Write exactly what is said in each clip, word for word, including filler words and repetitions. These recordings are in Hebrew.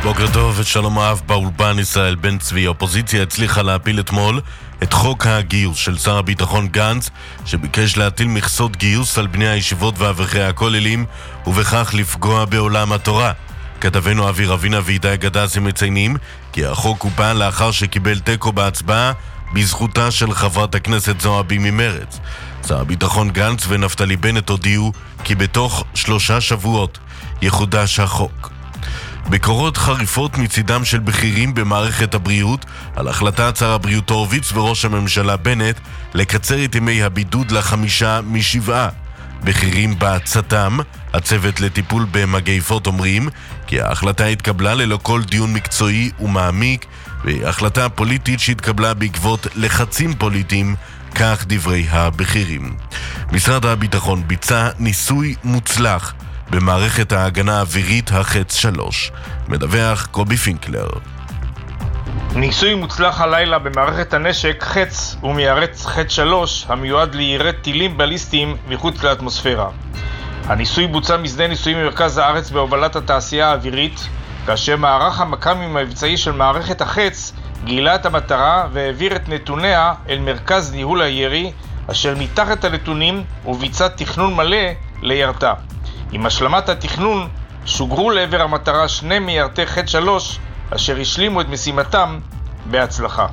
בוקר טוב ושלום רב באולפן. ישראל בן צבי. האופוזיציה הצליחה להפיל אתמול את חוק הגיוס של שר הביטחון גנץ, שביקש להטיל מכסות גיוס על בני הישיבות ואברכי הכוללים ובכך לפגוע בעולם התורה. כתבנו אבי רבינה וידאי גדסי מציינים כי החוק הופל לאחר שקיבל טקו בהצבעה בזכותה של חברת הכנסת זועבי ממרץ. שר הביטחון גנץ ונפתלי בנט הודיעו כי בתוך שלושה שבועות יחודש החוק. ביקורות חריפות מצידם של בכירים במערכת הבריאות על החלטת שר הבריאות הורוביץ וראש הממשלה בנט לקצר את ימי הבידוד לחמישה משבעה. בכירים בעצתם, הצוות לטיפול במגפות, אומרים כי ההחלטה התקבלה ללא כל דיון מקצועי ומעמיק, והחלטה פוליטית שהתקבלה בעקבות לחצים פוליטיים, כך דברי הבכירים. משרד הביטחון ביצע ניסוי מוצלח במערכת ההגנה האווירית החץ שלוש. מדווח קובי פינקלר. ניסוי מוצלח הלילה במערכת הנשק חץ ומיירץ חץ שלוש המיועד לירי טילים בליסטיים מחוץ לאטמוספירה. הניסוי בוצע משדה ניסויים במרכז הארץ בהובלת התעשייה האווירית, כאשר מערך המקמים המבצעי של מערכת החץ גילה את המטרה והעביר את נתוניה אל מרכז ניהול הירי, אשר ניתח את הנתונים וביצע תכנון מלא לירתה. עם השלמת התכנון שוגרו לעבר המטרה שני מיירטי חץ שלוש אשר השלימו את משימתם בהצלחה.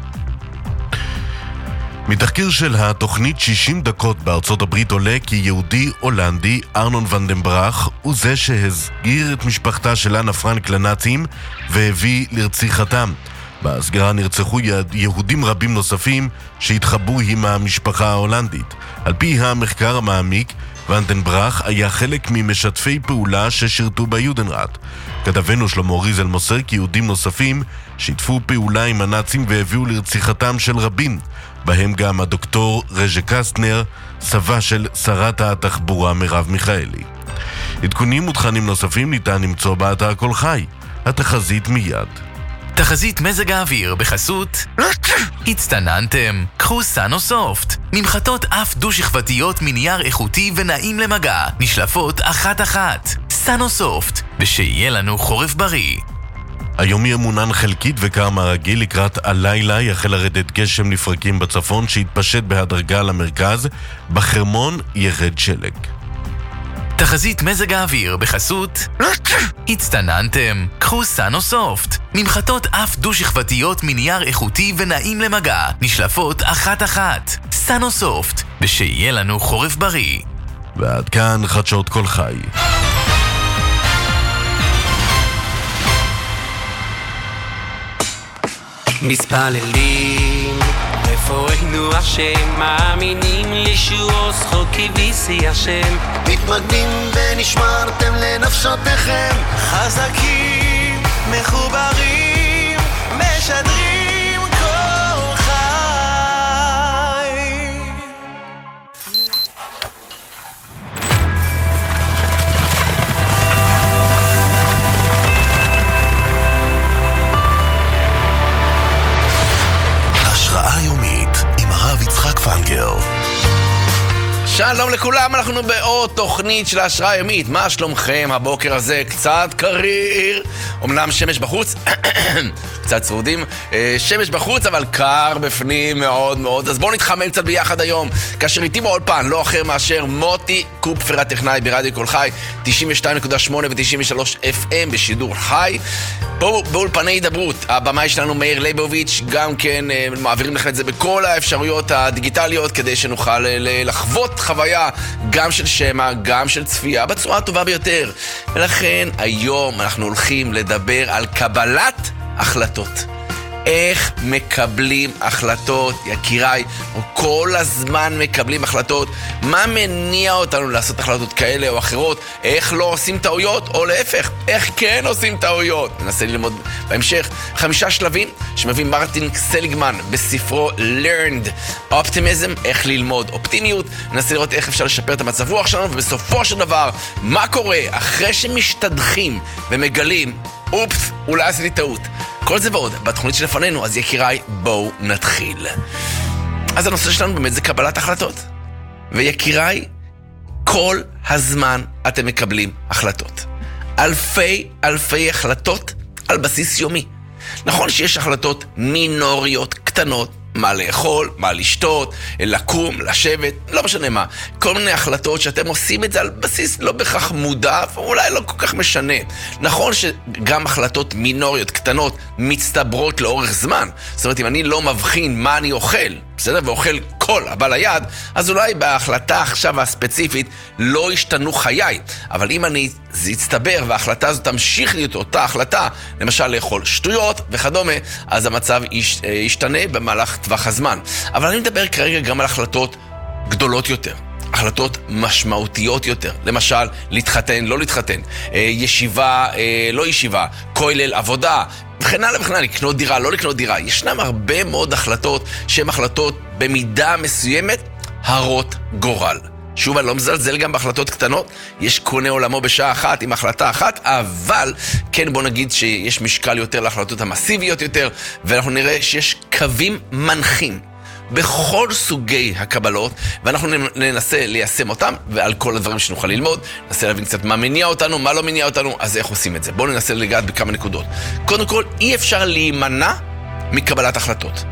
מתחקיר של התוכנית שישים דקות בארצות הברית עולה כי יהודי הולנדי ארנון ונדנברג הוא זה שהסגיר את משפחתה של אנה פרנק לנאצים והביא לרציחתם. בהסגרה נרצחו יהודים רבים נוספים שהתחברו עם המשפחה ההולנדית. על פי המחקר המעמיק, ונדנברג היה חלק ממשתפי פעולה ששירתו ביודנראט. כתבנו שלמה ריזל מוסר כי יהודים נוספים שיתפו פעולה עם הנאצים והביאו לרציחתם של רבים, בהם גם הדוקטור רז'ה קסטנר, סבה של שרת התחבורה מרב מיכאלי. עדכונים ותכנים נוספים ניתן למצוא באתר כל חי. התחזית מיד. תחזית מזג האוויר בחסות הצטננתם, קחו סאנו-סופט, ממחטות אף דו-שכבתיות מנייר איכותי ונעים למגע, נשלפות אחת-אחת. סאנו-סופט, ושיהיה לנו חורף בריא. היום יהיה מונן חלקית וקר מהרגיל. לקראת הלילה יחל לרדת גשם לפרקים בצפון שהתפשט בהדרגה למרכז. בחרמון ירד שלג. תחזית מזג האוויר בחסות הצטננתם, קחו סאנו-סופט, ממחטות אף דו-שכבתיות מנייר איכותי ונעים למגע, נשלפות אחת-אחת. סאנו-סופט, ושיהיה לנו חורף בריא. ועד כאן חדשות כל חי. מספללים רפואנו השם, מאמינים לישועו זכוקי ויסי השם, מתמגנים ונשמרתם לנפשותיכם, חזקים מחוברים משדרים כל חי. השראה יומית עם הרב יצחק פנגר. שלום לכולם, אנחנו בעוד תוכנית של ההשראה היומית. מה שלומכם? הבוקר הזה קצת קריר, אמנם שמש בחוץ, קצת צרודים, שמש בחוץ אבל קר בפנים מאוד מאוד. אז בואו נתחמם קצת ביחד היום, כאשר איתי באולפן לא אחר מאשר מוטי קופפר הטכנאי ברדיו כל חי תשעים ושתיים נקודה שמונה ו-תשעים ושלוש אף אם בשידור חי. פה באולפני דברות הבמאי שלנו מאיר ליבוביץ', גם כן מעבירים לכם את זה בכל האפשרויות הדיגיטליות כדי שנוכל לחוות חוויה גם של שמע, גם של צפייה בצורה הטובה ביותר. ולכן היום אנחנו הולכים לדבר על קבלת החלטות. איך מקבלים החלטות, יקיריי, כל הזמן מקבלים החלטות. מה מניע אותנו לעשות החלטות כאלה או אחרות? איך לא עושים טעויות, או להפך, איך כן עושים טעויות? ננסה ללמוד בהמשך חמישה שלבים שמביא מרטין סליגמן בספרו Learned Optimism, איך ללמוד אופטימיות. ננסה לראות איך אפשר לשפר את המצב רוח שלנו, ובסופו של דבר, מה קורה אחרי שמשתדכים ומגלים, אופס, אולי עשיתי טעות. כל זה ועוד בתוכנית שלפנינו, אז יקיריי, בואו נתחיל. אז הנושא שלנו באמת זה קבלת החלטות. ויקיריי, כל הזמן אתם מקבלים החלטות. אלפי אלפי החלטות על בסיס יומי. נכון שיש החלטות מינוריות קטנות, מה לאכול, מה לשתות, לקום, לשבת, לא משנה מה. כל מיני החלטות שאתם עושים את זה על בסיס לא בכך מודע, ואולי לא כל כך משנה. נכון שגם החלטות מינוריות קטנות מצטברות לאורך זמן. זאת אומרת, אם אני לא מבחין מה אני אוכל, בסדר? ואוכל כל הבא ליד, אז אולי בהחלטה עכשיו הספציפית לא השתנו חיי. אבל אם אני, זה יצטבר וההחלטה הזאת תמשיך להיות אותה החלטה, למשל לאכול שטויות וכדומה, אז המצב יש, ישתנה במהלך טווח הזמן. אבל אני מדבר כרגע גם על החלטות גדולות יותר. החלטות משמעותיות יותר. למשל, להתחתן, לא להתחתן. ישיבה, לא ישיבה. כולל, עבודה. וכן הלאה וכן הלאה, לקנות דירה, לא לקנות דירה. ישנם הרבה מאוד החלטות שהן החלטות במידה מסוימת הרות גורל. שוב, אני לא מזלזל גם בהחלטות קטנות. יש קונה עולמו בשעה אחת עם החלטה אחת, אבל כן, בוא נגיד שיש משקל יותר להחלטות המסיביות יותר, ואנחנו נראה שיש קווים מנחים בכל סוגי הקבלות, ואנחנו ננסה ליישם אותם, ועל כל הדברים שנוכל ללמוד, ננסה להבין קצת מה מניע אותנו, מה לא מניע אותנו, אז איך עושים את זה. בואו ננסה לגעת בכמה נקודות. קודם כל, אי אפשר להימנע מקבלת החלטות.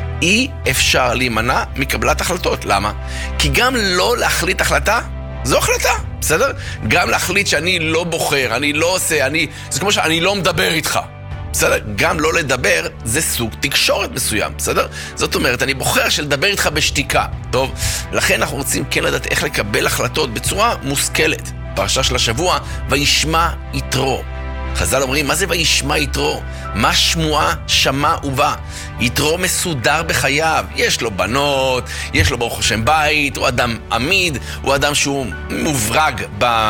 אי אפשר להימנע מקבלת החלטות. למה? כי גם לא להחליט החלטה, זו החלטה, בסדר? גם להחליט שאני לא בוחר, אני לא עושה, אני... זה כמו שאני לא מדבר איתך. בסדר? גם לא לדבר זה סוג תקשורת מסוים, בסדר? זאת אומרת, אני בוחר שלדבר איתך בשתיקה, טוב? לכן אנחנו רוצים כן לדעת איך לקבל החלטות בצורה מושכלת. פרשה של השבוע, וישמע יתרו. חז"ל אומרים, מה זה וישמע יתרו? מה שמועה שמע ובא? יתרו מסודר בחייו, יש לו בנות, יש לו ברוך השם בית, הוא אדם עמיד, הוא אדם שהוא מוברג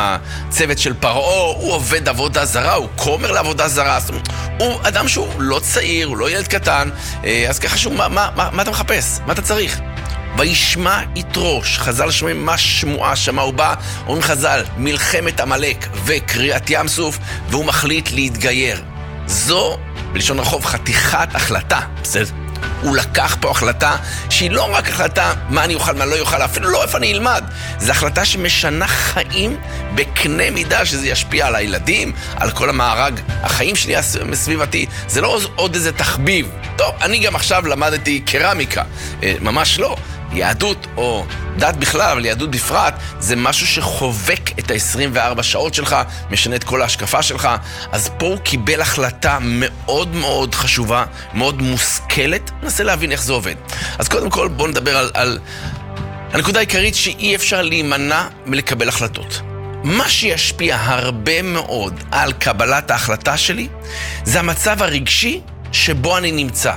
בצוות של פרעה, הוא עובד עבודה זרה, הוא כומר לעבודה זרה, הוא אדם שהוא לא צעיר, הוא לא ילד קטן, אז ככה שהוא, מה, מה, מה, מה אתה מחפש? מה אתה צריך? וישמע יתרו, חז"ל שומעים מה שמועה שמע ובא, אומרים חז"ל, מלחמת עמלק וקריאת ים סוף, והוא מחליט להתגייר. זו, בלשון רחוב, חתיכת החלטה, בסדר? הוא לקח פה החלטה שהיא לא רק החלטה מה אני אוכל, מה לא יוכל, אפילו לא איפה אני אלמד. זו החלטה שמשנה חיים בקנה מידה, שזה ישפיע על הילדים, על כל המארג, החיים שלי הסביבתי. זה לא עוד איזה תחביב. טוב, אני גם עכשיו למדתי קרמיקה. ממש לא. יהדות או דת בכלל, אבל יהדות בפרט, זה משהו שחובק את ה-עשרים וארבע שעות שלך, משנה את כל ההשקפה שלך. אז פה הוא קיבל החלטה מאוד מאוד חשובה, מאוד מושכלת. ננסה להבין איך זה עובד. אז קודם כל בואו נדבר על, על הנקודה העיקרית שאי אפשר להימנע מלקבל החלטות. מה שישפיע הרבה מאוד על קבלת ההחלטה שלי, זה המצב הרגשי שבו אני נמצא.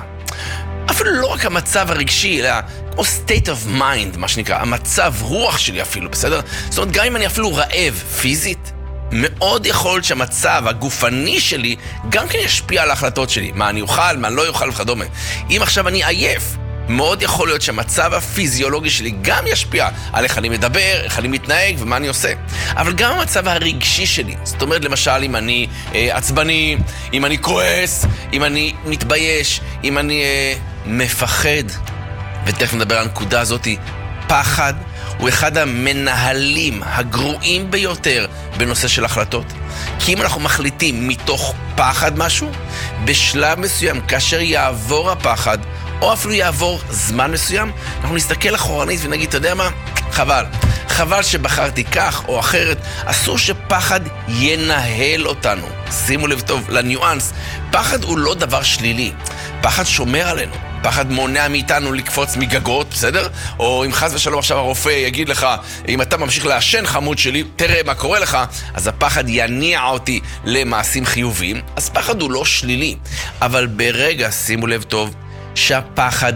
אפילו לא רק המצב הרגשי, אלא או state of mind, מה שנקרא, המצב רוח שלי אפילו, בסדר? זאת אומרת, גם אם אני אפילו רעב פיזית, מאוד יכול להיות שהמצב הגופני שלי גם כן ישפיע על ההחלטות שלי. מה אני אוכל, מה אני לא אוכל וכדומה. אם עכשיו אני עייף, מאוד יכול להיות שהמצב הפיזיולוגי שלי גם ישפיע על איך אני מדבר, איך אני מתנהג ומה אני עושה. אבל גם המצב הרגשי שלי, זאת אומרת למשל אם אני אה, עצבני, אם אני כועס, אם אני מתבייש, אם אני אה, מפחד. ותכף נדבר על הנקודה הזאת, פחד הוא אחד המנהלים הגרועים ביותר בנושא של החלטות. כי אם אנחנו מחליטים מתוך פחד משהו, בשלב מסוים, כאשר יעבור הפחד, או אפילו יעבור זמן מסוים, אנחנו נסתכל אחורנית ונגיד, אתה יודע מה? חבל. חבל שבחרתי כך או אחרת. אסור שפחד ינהל אותנו. שימו לב טוב לניואנס. פחד הוא לא דבר שלילי. פחד שומר עלינו. פחד מונע מאיתנו לקפוץ מגגות, בסדר? או אם חס ושלום עכשיו הרופא יגיד לך, אם אתה ממשיך לעשן חמוד שלי, תראה מה קורה לך, אז הפחד יניע אותי למעשים חיוביים. אז פחד הוא לא שלילי. אבל ברגע, שימו לב טוב, שהפחד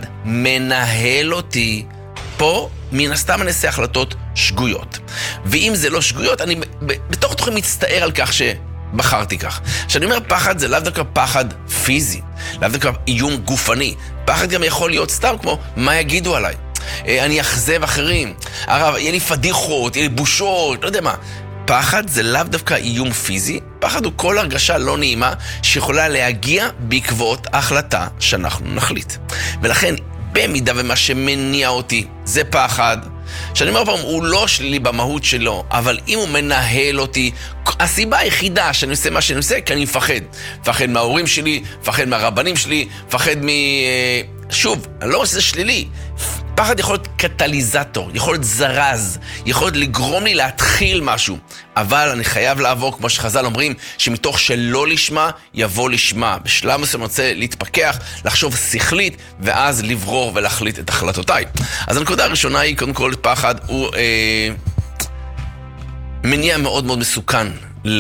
מנהל אותי, פה מן הסתם אני אעשה החלטות שגויות. ואם זה לא שגויות, אני בתוך תוכי מצטער על כך שבחרתי כך. כשאני אומר פחד, זה לאו דווקא פחד פיזי, לאו דווקא איום גופני. פחד גם יכול להיות סתם כמו, מה יגידו עליי? אני אחזב אחרים, הרב, יהיה לי פדיחות, יהיה לי בושות, לא יודע מה. פחד זה לאו דווקא איום פיזי, פחד הוא כל הרגשה לא נעימה שיכולה להגיע בעקבות ההחלטה שאנחנו נחליט. ולכן, במידה ומה שמניע אותי זה פחד, שאני אומר פעם, הוא לא שלילי במהות שלו, אבל אם הוא מנהל אותי, הסיבה היחידה שאני עושה מה שאני עושה, כי אני מפחד. מפחד מההורים שלי, מפחד מהרבנים שלי, מפחד מ... שוב, אני לא עושה שלילי. פחד יכול להיות קטליזטור, יכול להיות זרז, יכול להיות לגרום לי להתחיל משהו. אבל אני חייב לעבור, כמו שחז"ל אומרים, שמתוך שלא לשמה, יבוא לשמה. בשלב מסוים אני רוצה להתפכח, לחשוב שכלית, ואז לברור ולהחליט את החלטותיי. אז הנקודה הראשונה היא, קודם כל, פחד הוא אה, מניע מאוד מאוד מסוכן ל...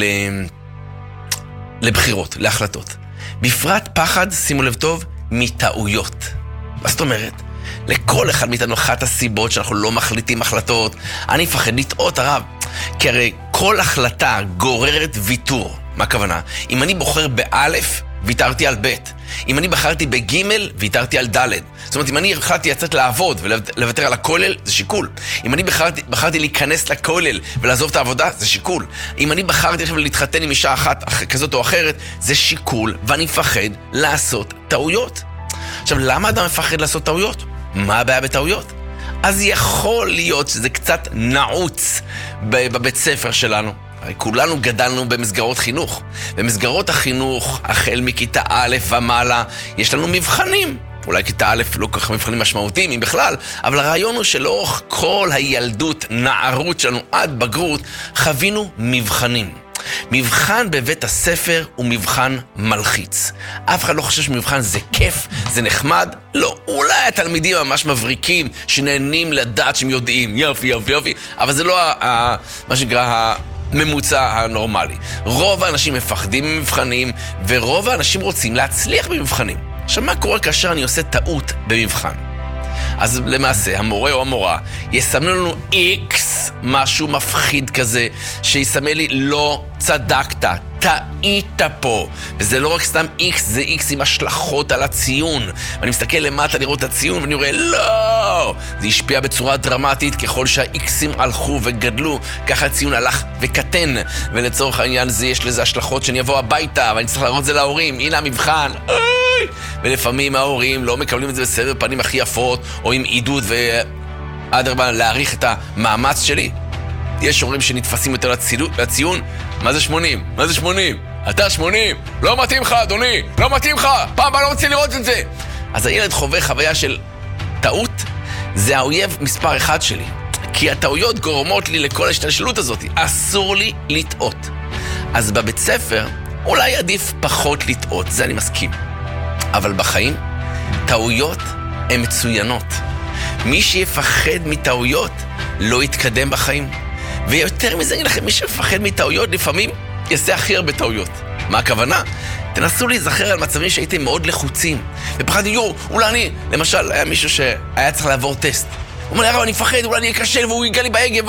לבחירות, להחלטות. בפרט פחד, שימו לב טוב, מטעויות. מה זאת אומרת? לכל אחד מאיתנו אחת הסיבות שאנחנו לא מחליטים החלטות. אני מפחד לטעות, הרב. כי הרי כל החלטה גוררת ויתור. מה הכוונה? אם אני בוחר באלף, ויתרתי על בית. אם אני בחרתי בגימל, ויתרתי על דלת. זאת אומרת, אם אני החלטתי לצאת לעבוד ולוותר על הכולל, זה שיקול. אם אני בחרתי, בחרתי להיכנס לכולל ולעזוב את העבודה, זה שיקול. אם אני בחרתי עכשיו להתחתן עם אישה אחת כזאת או אחרת, זה שיקול, ואני מפחד לעשות טעויות. עכשיו, למה אדם מפחד לעשות טעויות? מה הבעיה בטעויות? אז יכול להיות שזה קצת נעוץ בבית ספר שלנו. הרי כולנו גדלנו במסגרות חינוך. במסגרות החינוך, החל מכיתה א' ומעלה, יש לנו מבחנים. אולי כיתה א' לא כל כך מבחנים משמעותיים, אם בכלל, אבל הרעיון הוא שלאורך כל הילדות, נערות שלנו עד בגרות, חווינו מבחנים. מבחן בבית הספר הוא מבחן מלחיץ. אף אחד לא חושב שמבחן זה כיף, זה נחמד. לא, אולי התלמידים ממש מבריקים שנהנים לדעת שהם יודעים, יופי, יופי, יופי, אבל זה לא ה, מה שנקרא הממוצע הנורמלי. רוב האנשים מפחדים ממבחנים, ורוב האנשים רוצים להצליח במבחנים. עכשיו, מה קורה כאשר אני עושה טעות במבחן? אז למעשה, המורה או המורה יסמנו לנו איקס, משהו מפחיד כזה, שיסמל לי לא צדקת, טעית פה. וזה לא רק סתם איקס, זה איקס עם השלכות על הציון. ואני מסתכל למטה לראות את הציון ואני רואה, לא! זה השפיע בצורה דרמטית, ככל שהאיקסים הלכו וגדלו, ככה הציון הלך וקטן. ולצורך העניין זה יש לזה השלכות שאני אבוא הביתה, ואני צריך להראות את זה להורים, הנה המבחן. ולפעמים ההורים לא מקבלים את זה בסדר פנים הכי יפות, או עם עידוד ואדרבה להעריך את המאמץ שלי. יש הורים שנתפסים יותר לציון. מה זה שמונים? מה זה שמונים? אתה שמונים? לא מתאים לך, אדוני! לא מתאים לך! פעם הבאה לא רוצה לראות את זה! אז הילד חווה חוויה של טעות, זה האויב מספר אחד שלי. כי הטעויות גורמות לי לכל השתלשלות הזאת. אסור לי לטעות. אז בבית ספר אולי עדיף פחות לטעות, זה אני מסכים. אבל בחיים, טעויות הן מצוינות. מי שיפחד מטעויות לא יתקדם בחיים. ויותר מזה, אני לכם, מי שיפחד מטעויות לפעמים יעשה הכי הרבה טעויות. מה הכוונה? תנסו להיזכר על מצבים שהייתם מאוד לחוצים. ופחד, יו, אולי אני, למשל, היה מישהו שהיה צריך לעבור טסט. הוא אומר לי, הרב, אני מפחד, אולי אני אקשל והוא ייגע לי בהגה.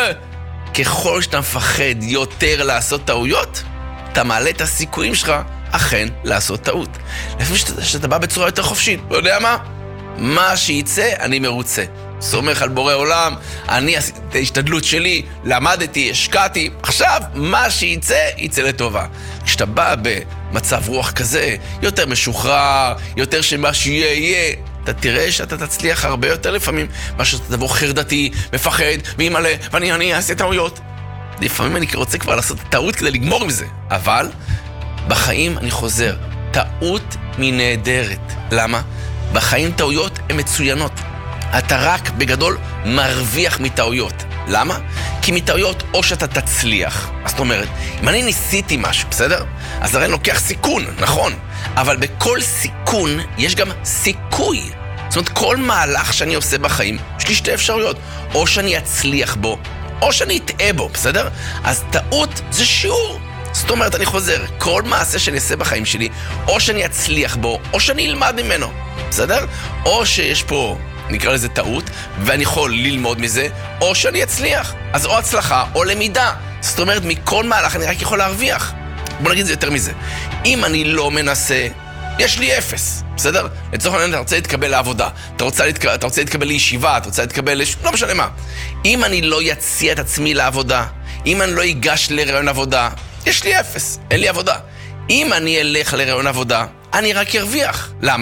ככל שאתה מפחד יותר לעשות טעויות, אתה מעלה את הסיכויים שלך אכן לעשות טעות. לפעמים שאתה, שאתה בא בצורה יותר חופשית, לא יודע מה? מה שייצא, אני מרוצה. סומך על בורא עולם, אני עשיתי את ההשתדלות שלי, למדתי, השקעתי, עכשיו מה שייצא, ייצא לטובה. כשאתה בא במצב רוח כזה, יותר משוחרר, יותר שמה שיהיה יהיה, אתה תראה שאתה תצליח הרבה יותר לפעמים, מה שאתה תבוא חרדתי, מפחד, וימלא, ואני אני אעשה טעויות. לפעמים אני רוצה כבר לעשות טעות כדי לגמור עם זה, אבל בחיים אני חוזר, טעות מנהדרת. למה? בחיים טעויות הן מצוינות. אתה רק בגדול מרוויח מטעויות. למה? כי מטעויות או שאתה תצליח. זאת אומרת, אם אני ניסיתי משהו, בסדר? אז הרי אני לוקח סיכון, נכון? אבל בכל סיכון יש גם סיכוי. זאת אומרת, כל מהלך שאני עושה בחיים, יש לי שתי אפשרויות. או שאני אצליח בו, או שאני אטעה בו, בסדר? אז טעות זה שיעור. זאת אומרת, אני חוזר, כל מעשה שאני אעשה בחיים שלי, או שאני אצליח בו, או שאני אלמד ממנו, בסדר? או שיש פה, נקרא לזה טעות, ואני יכול ללמוד מזה, או שאני אצליח. אז או הצלחה, או למידה. זאת אומרת, מכל מהלך אני רק יכול להרוויח. בוא נגיד זה יותר מזה. אם אני לא מנסה, יש לי אפס, בסדר? לצורך העניין, אתה רוצה להתקבל לעבודה, אתה רוצה, להתק... אתה רוצה להתקבל לישיבה, אתה רוצה להתקבל לש... לא משנה מה. אם אני לא יציע את עצמי לעבודה, אם אני לא אגש לרעיון עבודה, יש לי אפס, אין לי עבודה. אם אני אלך לרעיון עבודה, אני רק ארוויח. למה?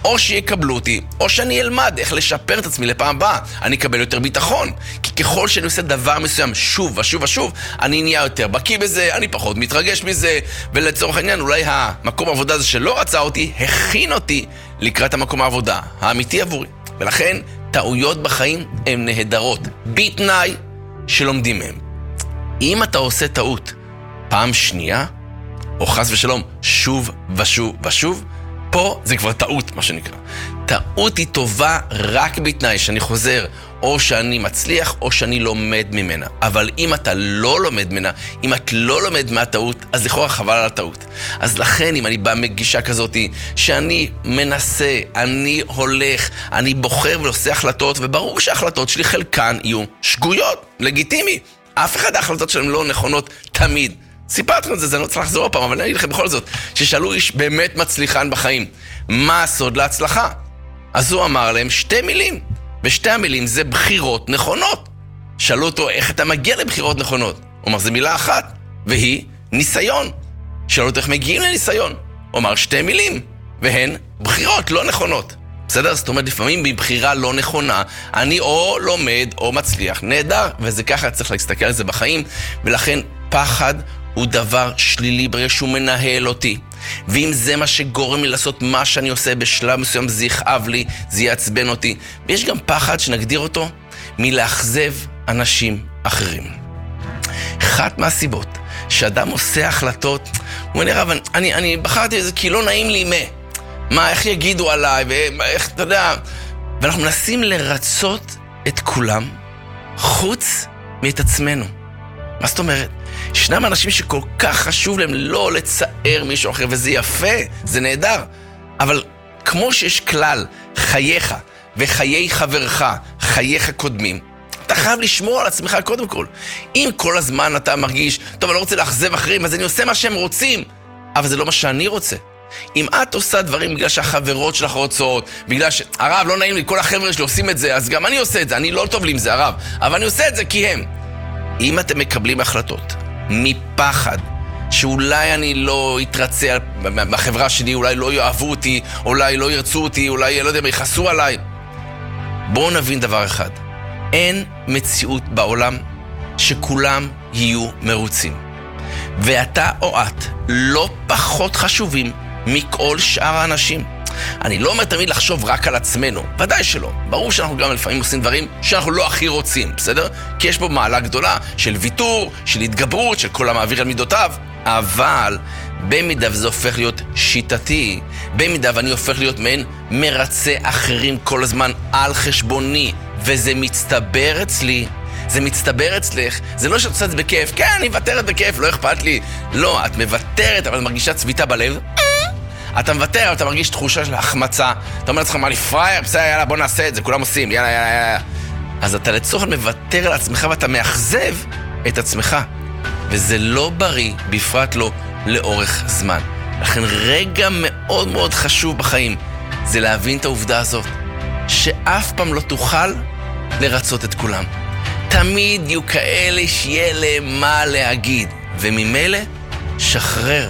או שיקבלו אותי, או שאני אלמד איך לשפר את עצמי לפעם הבאה. אני אקבל יותר ביטחון. כי ככל שאני עושה דבר מסוים שוב ושוב ושוב, אני נהיה יותר בקיא בזה, אני פחות מתרגש מזה, ולצורך העניין, אולי המקום העבודה הזה שלא רצה אותי, הכין אותי לקראת המקום העבודה האמיתי עבורי. ולכן, טעויות בחיים הן נהדרות, בתנאי שלומדים מהם. אם אתה עושה טעות פעם שנייה, או חס ושלום, שוב ושוב ושוב, פה זה כבר טעות, מה שנקרא. טעות היא טובה רק בתנאי שאני חוזר, או שאני מצליח, או שאני לומד ממנה. אבל אם אתה לא לומד ממנה, אם את לא לומד מהטעות, אז לכאורה חבל על הטעות. אז לכן, אם אני בא מגישה כזאת, שאני מנסה, אני הולך, אני בוחר ועושה החלטות, וברור שההחלטות שלי חלקן יהיו שגויות, לגיטימי. אף אחד ההחלטות שלהם לא נכונות תמיד. סיפרתי לכם את זה, זה לא צריך לחזור פעם, אבל אני אגיד לכם בכל זאת, ששאלו איש באמת מצליחן בחיים, מה הסוד להצלחה? אז הוא אמר להם שתי מילים, ושתי המילים זה בחירות נכונות. שאלו אותו, איך אתה מגיע לבחירות נכונות? הוא אמר, זה מילה אחת, והיא ניסיון. שאלו אותו, איך מגיעים לניסיון? הוא אמר, שתי מילים, והן בחירות לא נכונות. בסדר? זאת אומרת, לפעמים בבחירה לא נכונה, אני או לומד או מצליח, נהדר, וזה ככה צריך להסתכל על זה בחיים, ולכן פחד הוא דבר שלילי ברגע שהוא מנהל אותי. ואם זה מה שגורם לי לעשות מה שאני עושה בשלב מסוים, זה יכאב לי, זה יעצבן אותי. ויש גם פחד שנגדיר אותו מלאכזב אנשים אחרים. אחת מהסיבות שאדם עושה החלטות, הוא אומר, רב, אני, אני בחרתי את זה כי לא נעים לי מה. מה, איך יגידו עליי, ואיך, אתה יודע, ואנחנו מנסים לרצות את כולם, חוץ מאת עצמנו. מה זאת אומרת? ישנם אנשים שכל כך חשוב להם לא לצער מישהו אחר, וזה יפה, זה נהדר. אבל כמו שיש כלל, חייך וחיי חברך, חייך קודמים, אתה חייב לשמור על עצמך קודם כל. אם כל הזמן אתה מרגיש, טוב, אני לא רוצה לאכזב אחרים, אז אני עושה מה שהם רוצים, אבל זה לא מה שאני רוצה. אם את עושה דברים בגלל שהחברות שלך רוצות, בגלל ש... הרב, לא נעים לי, כל החבר'ה שלי עושים את זה, אז גם אני עושה את זה, אני לא טוב לי עם זה, הרב, אבל אני עושה את זה כי הם. אם אתם מקבלים החלטות מפחד, שאולי אני לא אתרצה בחברה שלי, אולי לא יאהבו אותי, אולי לא ירצו אותי, אולי, לא יודע, יחסו עליי. בואו נבין דבר אחד. אין מציאות בעולם שכולם יהיו מרוצים. ואתה או את לא פחות חשובים מכל שאר האנשים. אני לא אומר תמיד לחשוב רק על עצמנו, ודאי שלא. ברור שאנחנו גם לפעמים עושים דברים שאנחנו לא הכי רוצים, בסדר? כי יש פה מעלה גדולה של ויתור, של התגברות, של כל המעביר על מידותיו. אבל במידה וזה הופך להיות שיטתי, במידה ואני הופך להיות מעין מרצה אחרים כל הזמן על חשבוני, וזה מצטבר אצלי, זה מצטבר אצלך, זה לא שאת עושה את זה בכיף, כן, אני מוותרת בכיף, לא אכפת לי. לא, את מוותרת, אבל מרגישה צביטה בלב. אתה מוותר, אבל אתה מרגיש תחושה של החמצה. אתה אומר לעצמך, מה לי פרייר? בסדר, יאללה, בוא נעשה את זה, כולם עושים, יאללה, יאללה, יאללה. אז אתה לצורך מוותר על עצמך ואתה מאכזב את עצמך. וזה לא בריא, בפרט לא לאורך זמן. לכן רגע מאוד מאוד חשוב בחיים, זה להבין את העובדה הזאת, שאף פעם לא תוכל לרצות את כולם. תמיד יהיו כאלה שיהיה להם מה להגיד, וממילא שחרר.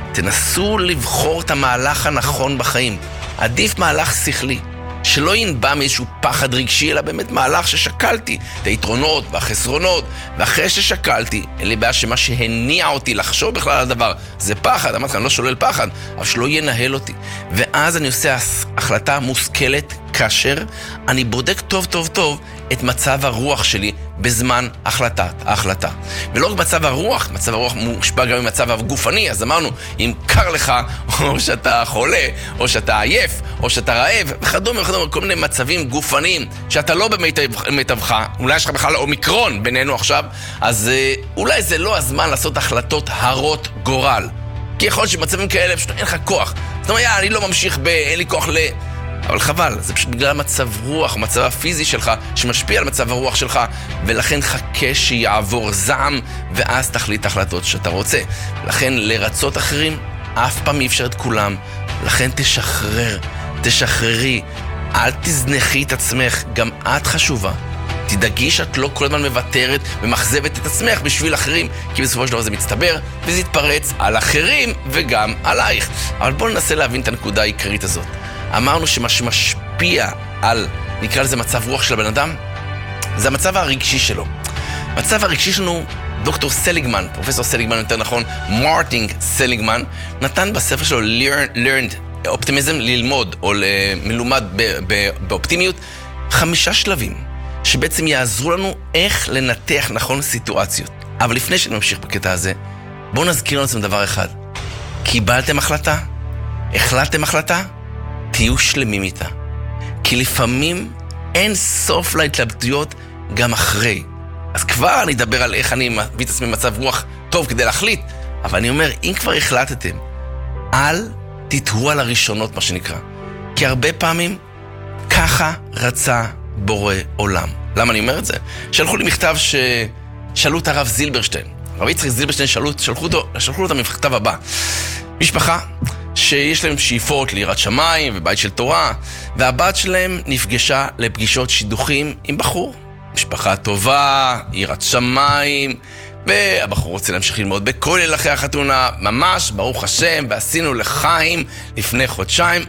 תנסו לבחור את המהלך הנכון בחיים. עדיף מהלך שכלי, שלא ינבע מאיזשהו פחד רגשי, אלא באמת מהלך ששקלתי את היתרונות והחסרונות, ואחרי ששקלתי, אין לי בעיה שמה שהניע אותי לחשוב בכלל על הדבר, זה פחד, אמרתי לך, אני לא שולל פחד, אבל שלא ינהל אותי. ואז אני עושה החלטה מושכלת, כאשר אני בודק טוב טוב טוב את מצב הרוח שלי בזמן החלטת ההחלטה. ולא רק מצב הרוח, מצב הרוח מושפע גם ממצב הגופני, אז אמרנו, אם קר לך, או שאתה חולה, או שאתה עייף, או שאתה רעב, וכדומה וכדומה, כל מיני מצבים גופניים, שאתה לא במיטבך, אולי יש לך בכלל אומיקרון בינינו עכשיו, אז אולי זה לא הזמן לעשות החלטות הרות גורל. כי יכול להיות שבמצבים כאלה פשוט אין לך כוח. זאת אומרת, אני לא ממשיך ב... אין לי כוח ל... אבל חבל, זה פשוט בגלל מצב רוח, מצב הפיזי שלך, שמשפיע על מצב הרוח שלך, ולכן חכה שיעבור זעם, ואז תחליט החלטות שאתה רוצה. לכן לרצות אחרים, אף פעם אי אפשר את כולם, לכן תשחרר, תשחררי, אל תזנחי את עצמך, גם את חשובה. תדאגי שאת לא כל הזמן מוותרת ומחזבת את עצמך בשביל אחרים, כי בסופו של דבר זה מצטבר, וזה יתפרץ על אחרים וגם עלייך. אבל בואו ננסה להבין את הנקודה העיקרית הזאת. אמרנו שמה שמשפיע על, נקרא לזה מצב רוח של הבן אדם, זה המצב הרגשי שלו. מצב הרגשי שלנו, דוקטור סליגמן, פרופסור סליגמן יותר נכון, מרטין סליגמן, נתן בספר שלו Learn, Learned Optimism, ללמוד או מלומד באופטימיות, חמישה שלבים שבעצם יעזרו לנו איך לנתח נכון סיטואציות. אבל לפני שנמשיך בקטע הזה, בואו נזכיר לנו דבר אחד. קיבלתם החלטה? החלטתם החלטה? תהיו שלמים איתה. כי לפעמים אין סוף להתלבטויות גם אחרי. אז כבר אני אדבר על איך אני מביא את עצמי מצב רוח טוב כדי להחליט. אבל אני אומר, אם כבר החלטתם, אל תתהו על הראשונות, מה שנקרא. כי הרבה פעמים ככה רצה בורא עולם. למה אני אומר את זה? שלחו לי מכתב ששאלו את הרב זילברשטיין. הרב יצחק זילברשטיין שלחו, שלחו אותו, שלחו אותו מכתב הבא. משפחה שיש להם שאיפות ליראת שמיים ובית של תורה, והבת שלהם נפגשה לפגישות שידוכים עם בחור. משפחה טובה, יראת שמיים, והבחור רוצה להמשיך ללמוד בכולל אחרי החתונה, ממש, ברוך השם, ועשינו לחיים לפני חודשיים.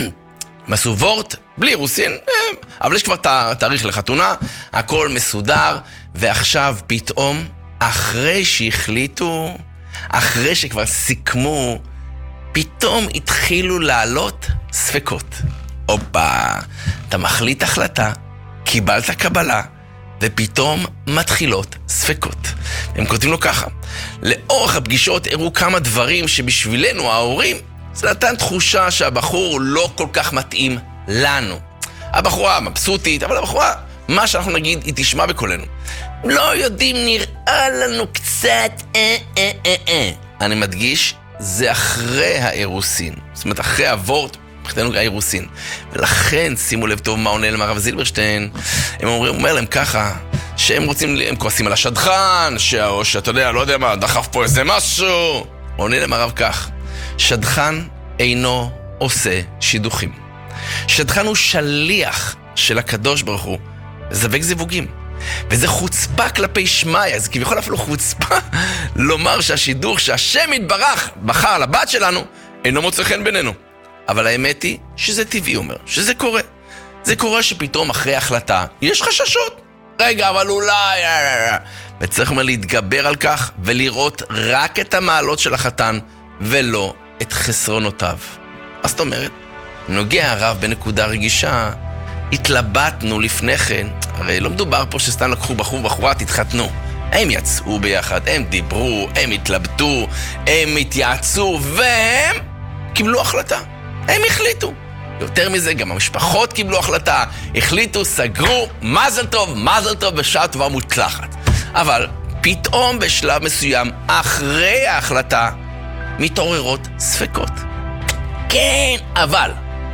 מסו וורט, בלי רוסין, אבל יש כבר תאריך לחתונה, הכל מסודר, ועכשיו פתאום, אחרי שהחליטו, אחרי שכבר סיכמו, פתאום התחילו לעלות ספקות. אופה, אתה מחליט החלטה, קיבלת קבלה, ופתאום מתחילות ספקות. הם כותבים לו ככה, לאורך הפגישות הראו כמה דברים שבשבילנו, ההורים, זה נתן תחושה שהבחור לא כל כך מתאים לנו. הבחורה מבסוטית, אבל הבחורה, מה שאנחנו נגיד, היא תשמע בקולנו. לא יודעים, נראה לנו קצת אה אה אה אה. אני מדגיש, זה אחרי האירוסין. זאת אומרת, אחרי הוורט, מבחינתנו האירוסין. ולכן, שימו לב טוב מה עונה להם הרב זילברשטיין. הם אומרים, אומר להם ככה, שהם רוצים, הם כועסים על השדכן, או שאתה יודע, לא יודע מה, דחף פה איזה משהו. עונה להם הרב כך, שדכן אינו עושה שידוכים. שדכן הוא שליח של הקדוש ברוך הוא, זבק זיווגים. וזה חוצפה כלפי שמאי, זה כביכול אפילו חוצפה לומר שהשידוך שהשם יתברך בחר לבת שלנו, אינו מוצא חן בינינו. אבל האמת היא שזה טבעי, אומר, שזה קורה. זה קורה שפתאום אחרי החלטה יש חששות. רגע, אבל אולי... וצריך אומר להתגבר על כך ולראות רק את המעלות של החתן ולא את חסרונותיו. אז זאת אומרת, נוגע הרב בנקודה רגישה, התלבטנו לפני כן, הרי לא מדובר פה שסתם לקחו בחור ובחורה, תתחתנו. הם יצאו ביחד, הם דיברו, הם התלבטו, הם התייעצו, והם קיבלו החלטה. הם החליטו. יותר מזה, גם המשפחות קיבלו החלטה, החליטו, סגרו, מזל טוב, מזל טוב, בשעה טובה מוצלחת. אבל פתאום בשלב מסוים, אחרי ההחלטה, מתעוררות ספקות. כן, אבל...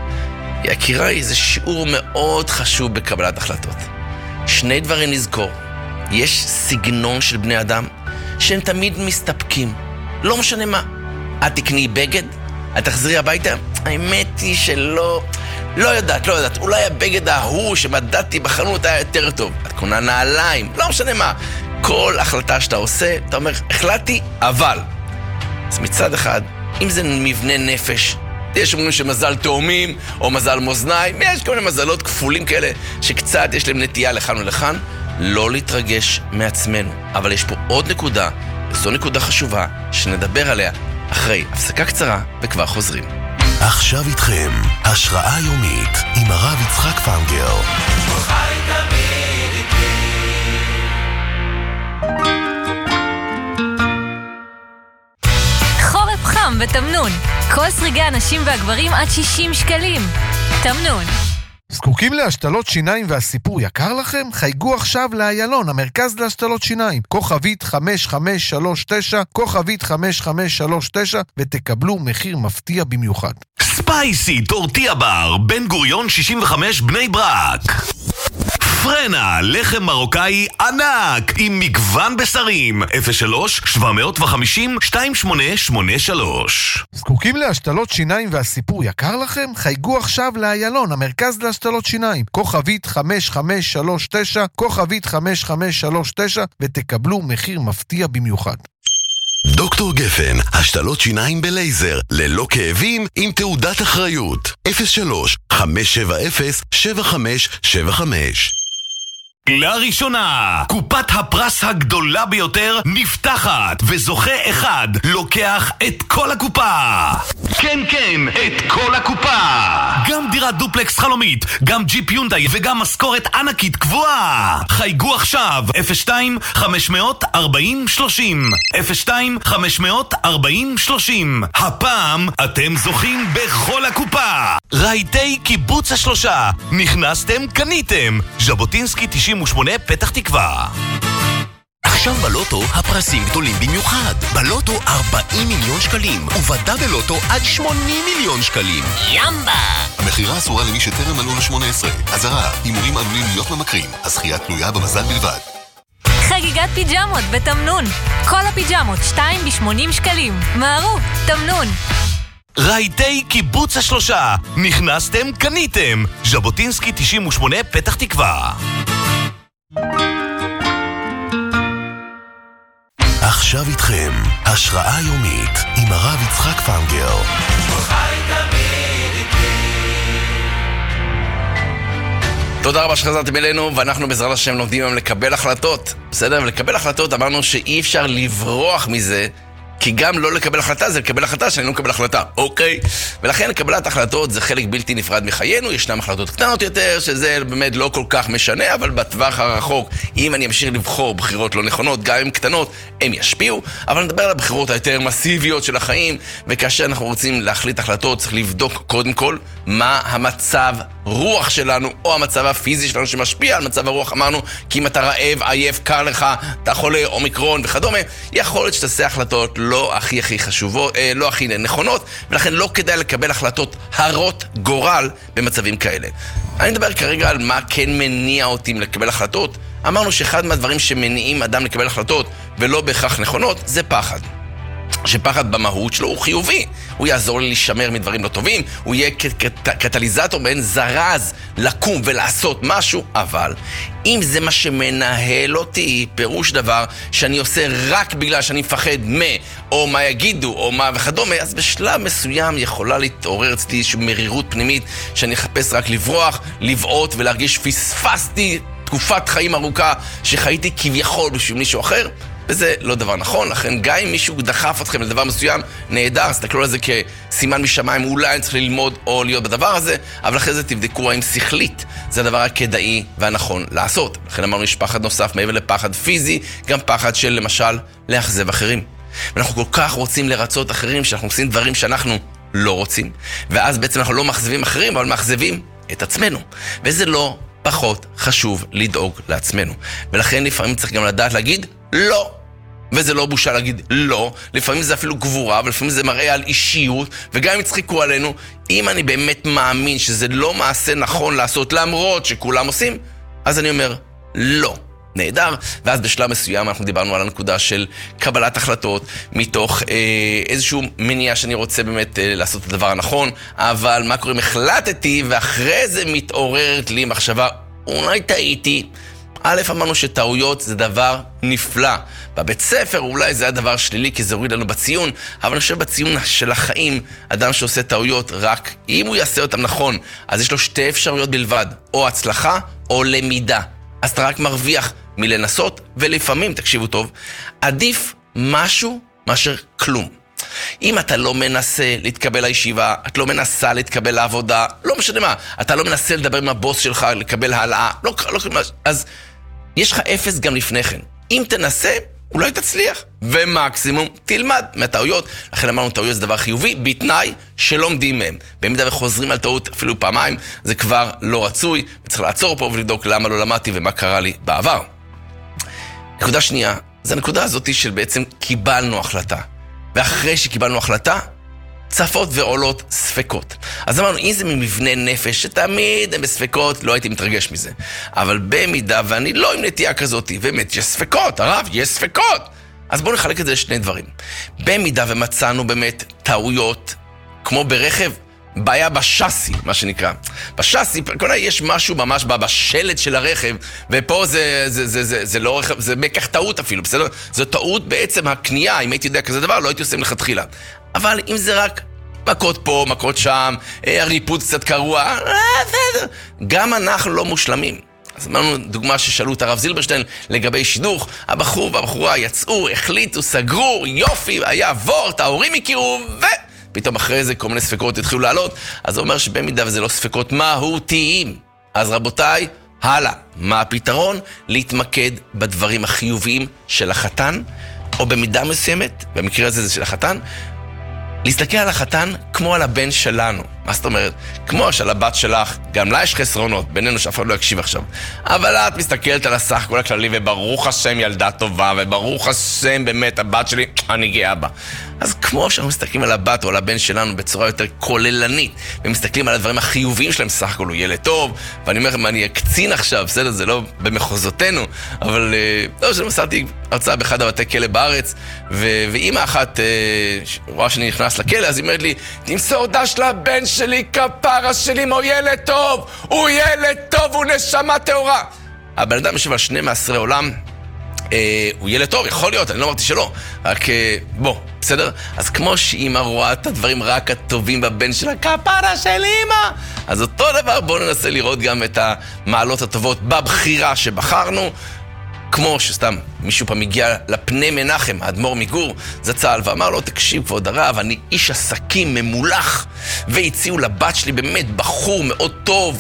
יקיריי, זה שיעור מאוד חשוב בקבלת החלטות. שני דברים נזכור. יש סגנון של בני אדם שהם תמיד מסתפקים. לא משנה מה. את תקני בגד? את תחזרי הביתה? האמת היא שלא... לא יודעת, לא יודעת. אולי הבגד ההוא שמדדתי בחנות היה יותר טוב. את קונה נעליים, לא משנה מה. כל החלטה שאתה עושה, אתה אומר, החלטתי, אבל. אז מצד אחד, אם זה מבנה נפש, יש אומרים שמזל תאומים או מזל מאזניים, יש כל מיני מזלות כפולים כאלה שקצת יש להם נטייה לכאן ולכאן, לא להתרגש מעצמנו. אבל יש פה עוד נקודה, וזו נקודה חשובה שנדבר עליה אחרי הפסקה קצרה וכבר חוזרים. עכשיו איתכם, השראה יומית עם הרב יצחק פנגר. חי תמיד איתי. חורף חם ותמנון. כל סריגי הנשים והגברים עד שישים שקלים. תמנון. זקוקים להשתלות שיניים והסיפור יקר לכם? חייגו עכשיו לאיילון, המרכז להשתלות שיניים. כוכבית חמש חמש שלוש תשע, כוכבית חמש חמש שלוש תשע, ותקבלו מחיר מפתיע במיוחד. ספייסי טורטיה בר, בן גוריון שישים וחמש בני ברק. פרנה, לחם מרוקאי ענק עם מגוון בשרים. אפס שלוש שבע חמש אפס שתיים שמונה שמונה שלוש. זקוקים להשתלות שיניים והסיפור יקר לכם? חייגו עכשיו לאיילון, המרכז להשתלות שיניים. כוכבית חמש חמש שלוש תשע, כוכבית חמש חמש שלוש תשע, ותקבלו מחיר מפתיע במיוחד. דוקטור גפן, השתלות שיניים בלייזר, ללא כאבים, עם תעודת אחריות. אפס שלוש חמש שבע אפס שבע חמש שבע חמש. לראשונה, קופת הפרס הגדולה ביותר נפתחת, וזוכה אחד לוקח את כל הקופה. כן, כן, את כל הקופה. גם דירת דופלקס חלומית, גם ג'יפ יונדאי וגם משכורת ענקית קבועה. חייגו עכשיו, אפס שתיים חמש ארבעים שלושים, אפס שתיים חמש ארבעים שלושים. הפעם אתם זוכים בכל הקופה. רהיטי קיבוץ השלושה, נכנסתם, קניתם. ז'בוטינסקי תשעים ושמונה פתח תקווה. עכשיו בלוטו הפרסים גדולים במיוחד. בלוטו ארבעים מיליון שקלים, ובדה בלוטו עד שמונים מיליון שקלים. ימבה! המחירה אסורה למי שטרם מלאו ל-שמונה עשרה. אזהרה, הימורים עלולים להיות ממכרים. הזכייה תלויה במזל בלבד. חגיגת פיג'מות בתמנון. כל הפיג'מות שתיים ב-שמונים שקלים. מהרו, תמנון. רהיטי קיבוץ השלושה, נכנסתם, קניתם. ז'בוטינסקי תשעים ושמונה פתח תקווה. עכשיו איתכם, השראה יומית עם הרב יצחק פנגר. תודה רבה שחזרתם אלינו, ואנחנו בעזרת השם לומדים היום לקבל החלטות. בסדר? ולקבל החלטות אמרנו שאי אפשר לברוח מזה, כי גם לא לקבל החלטה זה לקבל החלטה שאני לא מקבל החלטה, אוקיי? ולכן לקבלת החלטות זה חלק בלתי נפרד מחיינו. ישנם החלטות קטנות יותר, שזה באמת לא כל כך משנה, אבל בטווח הרחוק, אם אני אמשיך לבחור בחירות לא נכונות, גם אם קטנות, הם ישפיעו. אבל נדבר על הבחירות היותר מסיביות של החיים, וכאשר אנחנו רוצים להחליט החלטות, צריך לבדוק קודם כל מה המצב רוח שלנו, או המצב הפיזי שלנו שמשפיע על מצב הרוח. אמרנו, כי אם אתה רעב, עייף, קר לך, אתה חולה, אומיקרון וכדומה, יכול להיות שתעשה החלטות לא הכי הכי חשובות, אה, לא הכי נכונות, ולכן לא כדאי לקבל החלטות הרות גורל במצבים כאלה. אני מדבר כרגע על מה כן מניע אותי לקבל החלטות. אמרנו שאחד מהדברים שמניעים אדם לקבל החלטות ולא בהכרח נכונות, זה פחד. שפחד במהות שלו הוא חיובי, הוא יעזור לי לשמר מדברים לא טובים, הוא יהיה קטליזטור מעין זרז לקום ולעשות משהו. אבל אם זה מה שמנהל אותי, פירוש דבר שאני עושה רק בגלל שאני מפחד מה, או מה יגידו, או מה וכדומה, אז בשלב מסוים יכולה להתעורר אצלי איזושהי מרירות פנימית, שאני אחפש רק לברוח, לבעוט ולהרגיש פספסתי תקופת חיים ארוכה שחייתי כביכול בשביל מישהו אחר. וזה לא דבר נכון. לכן גם אם מישהו דחף אתכם לדבר מסוים, נהדר, תסתכלו על זה כסימן משמיים, אולי אני צריך ללמוד או להיות בדבר הזה, אבל אחרי זה תבדקו האם שכלית זה הדבר הכדאי והנכון לעשות. לכן אמרנו, יש פחד נוסף מעבר לפחד פיזי, גם פחד של למשל לאכזב אחרים. ואנחנו כל כך רוצים לרצות אחרים שאנחנו עושים דברים שאנחנו לא רוצים, ואז בעצם אנחנו לא מאכזבים אחרים, אבל מאכזבים את עצמנו, וזה לא פחות חשוב לדאוג לעצמנו. ולכן לפעמים צריך גם לדעת להגיד לא. וזה לא בושה להגיד לא, לפעמים זה אפילו גבורה, ולפעמים זה מראה על אישיות, וגם אם יצחיקו עלינו, אם אני באמת מאמין שזה לא מעשה נכון לעשות למרות שכולם עושים, אז אני אומר לא. נהדר. ואז בשלב מסוים אנחנו דיברנו על הנקודה של קבלת החלטות מתוך אה, איזשהו מניע שאני רוצה באמת אה, לעשות את הדבר הנכון, אבל מה קורה אם החלטתי ואחרי זה מתעוררת לי מחשבה, אולי טעיתי. א', אמרנו שטעויות זה דבר נפלא. בבית ספר אולי זה היה דבר שלילי כי זה הוריד לנו בציון, אבל אני חושב בציון של החיים, אדם שעושה טעויות רק אם הוא יעשה אותם נכון, אז יש לו שתי אפשרויות בלבד, או הצלחה או למידה. אז אתה רק מרוויח מלנסות, ולפעמים, תקשיבו טוב, עדיף משהו מאשר כלום. אם אתה לא מנסה להתקבל לישיבה, את לא מנסה להתקבל לעבודה, לא משנה מה, אתה לא מנסה לדבר עם הבוס שלך, לקבל העלאה, לא, לא, אז יש לך אפס גם לפני כן. אם תנסה, אולי תצליח, ומקסימום תלמד מהטעויות. לכן אמרנו, טעויות זה דבר חיובי, בתנאי שלומדים מהם. במידה וחוזרים על טעות אפילו פעמיים, זה כבר לא רצוי, וצריך לעצור פה ולבדוק למה לא למדתי ומה קרה לי בעבר. נקודה שנייה, זה הנקודה הזאת של בעצם קיבלנו החלטה. ואחרי שקיבלנו החלטה, צפות ועולות ספקות. אז אמרנו, אם זה ממבנה נפש שתמיד הם בספקות, לא הייתי מתרגש מזה. אבל במידה ואני לא עם נטייה כזאת, באמת יש ספקות, הרב, יש ספקות. אז בואו נחלק את זה לשני דברים. במידה ומצאנו באמת טעויות, כמו ברכב, בעיה בשאסי, מה שנקרא. בשאסי, כלומר, יש משהו ממש בשלט של הרכב, ופה זה, זה, זה, זה, זה לא רכב, זה מקח טעות אפילו, בסדר? זו טעות בעצם הקנייה, אם הייתי יודע כזה דבר, לא הייתי עושה מלכתחילה. אבל אם זה רק מכות פה, מכות שם, הריפוד קצת קרוע, גם אנחנו לא מושלמים. אז אמרנו דוגמה ששאלו את הרב זילברשטיין לגבי שידוך, הבחור והבחורה יצאו, החליטו, סגרו, יופי, היה וורט, ההורים הכירו, ופתאום אחרי זה כל מיני ספקות התחילו לעלות, אז זה אומר שבמידה וזה לא ספקות מהותיים. אז רבותיי, הלאה, מה הפתרון? להתמקד בדברים החיוביים של החתן, או במידה מסוימת, במקרה הזה זה של החתן, להסתכל על החתן כמו על הבן שלנו. מה זאת אומרת? כמו שעל הבת שלך, גם לה יש חסרונות, בינינו שאף אחד לא יקשיב עכשיו. אבל את מסתכלת על הסך כל הכללי, וברוך השם ילדה טובה, וברוך השם באמת הבת שלי, אני גאה בה. אז כמו שאנחנו מסתכלים על הבת או על הבן שלנו בצורה יותר כוללנית, ומסתכלים על הדברים החיוביים שלהם, סך הכל הוא ילד טוב, ואני אומר לכם, אני אקצין עכשיו, בסדר, זה לא במחוזותינו, אבל לא, שאני מסעתי הרצאה באחד הבתי כלא בארץ, ו- ואמא אחת רואה שאני נכנס לכלא, אז היא אומרת לי, תמסור דש לבן שלי, כפרה שלי, הוא ילד טוב, הוא ילד טוב, הוא נשמה טהורה. הבן אדם יושב על שני מעשרי עולם, אה, הוא ילד טוב, יכול להיות, אני לא אמרתי שלא, רק אה, בוא, בסדר? אז כמו שאמא רואה את הדברים רק הטובים בבן שלה, כפרה של אמא, אז אותו דבר בואו ננסה לראות גם את המעלות הטובות בבחירה שבחרנו, כמו שסתם מישהו פעם הגיע לפני מנחם, האדמו"ר מגור, זצ"ל, ואמר לו, תקשיב כבוד הרב, אני איש עסקים ממולח, והציעו לבת שלי באמת בחור מאוד טוב,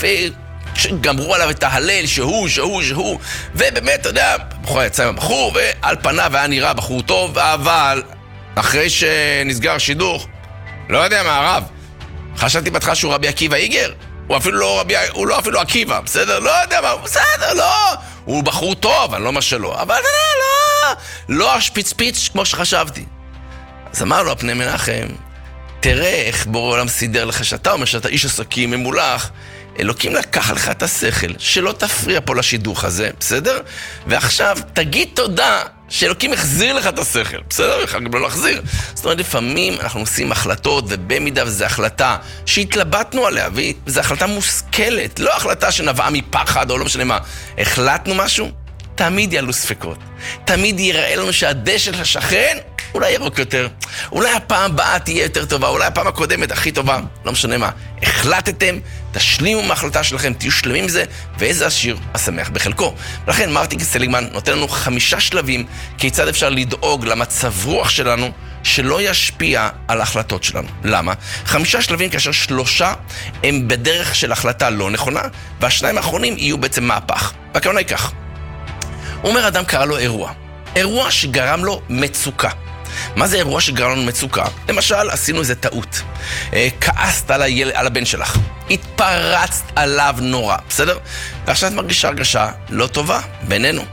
וגמרו עליו את ההלל, שהוא, שהוא, שהוא, ובאמת, אתה יודע, הבחור יצא עם הבחור, ועל פניו היה נראה בחור טוב, אבל אחרי שנסגר שידוך, לא יודע מה הרב, חשבתי בתך שהוא רבי עקיבא איגר, הוא אפילו לא רבי, הוא לא אפילו עקיבא, בסדר? לא יודע מה, בסדר, לא, הוא בחור טוב, אני לא מה שלא, אבל לא, לא השפיץ-פיץ כמו שחשבתי. אז אמר לו הפני מנחם, תראה איך בורא עולם סידר לך שאתה אומר שאתה איש עסקים ממולח, אלוקים לקח לך את השכל, שלא תפריע פה לשידוך הזה, בסדר? ועכשיו תגיד תודה שאלוקים החזיר לך את השכל, בסדר? איך גם לא להחזיר. זאת אומרת, לפעמים אנחנו עושים החלטות, ובמידה וזו החלטה שהתלבטנו עליה, וזו החלטה מושכלת, לא החלטה שנבעה מפחד או לא משנה מה. החלטנו משהו, תמיד יעלו ספקות. תמיד יראה לנו שהדשא של השכן אולי ירוק יותר, אולי הפעם הבאה תהיה יותר טובה, אולי הפעם הקודמת הכי טובה, לא משנה מה. החלטתם, תשלימו מההחלטה שלכם, תהיו שלמים עם זה, ואיזה עשיר השמח בחלקו. ולכן מרטין סליגמן נותן לנו חמישה שלבים כיצד אפשר לדאוג למצב רוח שלנו שלא ישפיע על ההחלטות שלנו. למה? חמישה שלבים כאשר שלושה הם בדרך של החלטה לא נכונה, והשניים האחרונים יהיו בעצם מהפך. והכוונה היא כך. הוא אומר, אדם קרא לו אירוע. אירוע שגרם לו מצוקה. מה זה אירוע שגרם לנו מצוקה? למשל, עשינו איזה טעות. כעסת על, היל... על הבן שלך. התפרצת עליו נורא, בסדר? ועכשיו את מרגישה הרגשה לא טובה, בינינו.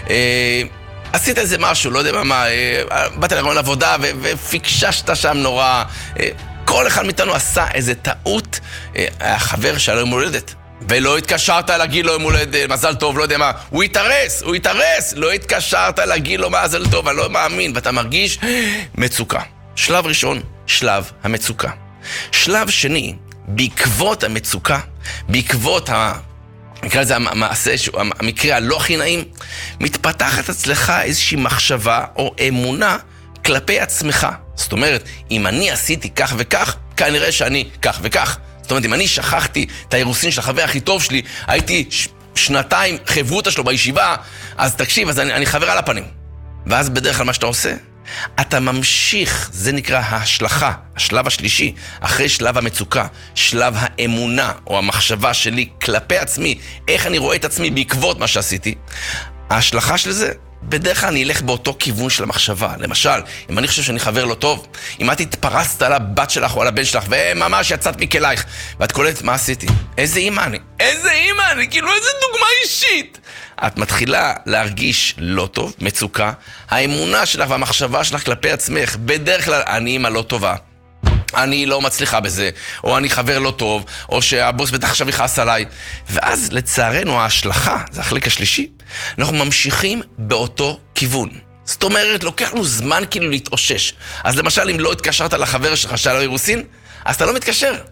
עשית איזה משהו, לא יודע מה, מה באת לרעיון עבודה ו... ופיקששת שם נורא. כל אחד מאיתנו עשה איזה טעות. החבר שהיה לו יום הולדת. ולא התקשרת להגיד לו יום הולד מזל טוב, לא יודע מה, הוא יתארס, הוא יתארס, לא התקשרת להגיד לו מזל טוב, אני לא מאמין, ואתה מרגיש מצוקה. שלב ראשון, שלב המצוקה. שלב שני, בעקבות המצוקה, בעקבות ה... נקרא לזה המעשה, המקרה הלא הכי נעים, מתפתחת אצלך איזושהי מחשבה או אמונה כלפי עצמך. זאת אומרת, אם אני עשיתי כך וכך, כנראה שאני כך וכך. זאת אומרת, אם אני שכחתי את האירוסין של החבר הכי טוב שלי, הייתי ש- שנתיים חברותה שלו בישיבה, אז תקשיב, אז אני, אני חבר על הפנים. ואז בדרך כלל מה שאתה עושה, אתה ממשיך, זה נקרא ההשלכה, השלב השלישי, אחרי שלב המצוקה, שלב האמונה או המחשבה שלי כלפי עצמי, איך אני רואה את עצמי בעקבות מה שעשיתי. ההשלכה של זה, בדרך כלל אני אלך באותו כיוון של המחשבה. למשל, אם אני חושב שאני חבר לא טוב, אם את התפרצת על הבת שלך או על הבן שלך, וממש יצאת מכלייך, ואת קולטת, מה עשיתי? איזה אימא אני? איזה אימא אני? כאילו, איזה דוגמה אישית. את מתחילה להרגיש לא טוב, מצוקה. האמונה שלך והמחשבה שלך כלפי עצמך, בדרך כלל, אני אימא לא טובה. אני לא מצליחה בזה, או אני חבר לא טוב, או שהבוס בטח עכשיו יכעס עליי. ואז לצערנו ההשלכה, זה החלק השלישי, אנחנו ממשיכים באותו כיוון. זאת אומרת, לוקח לנו זמן כאילו להתאושש. אז למשל, אם לא התקשרת לחבר שלך שעל האירוסין, אז אתה לא מתקשר.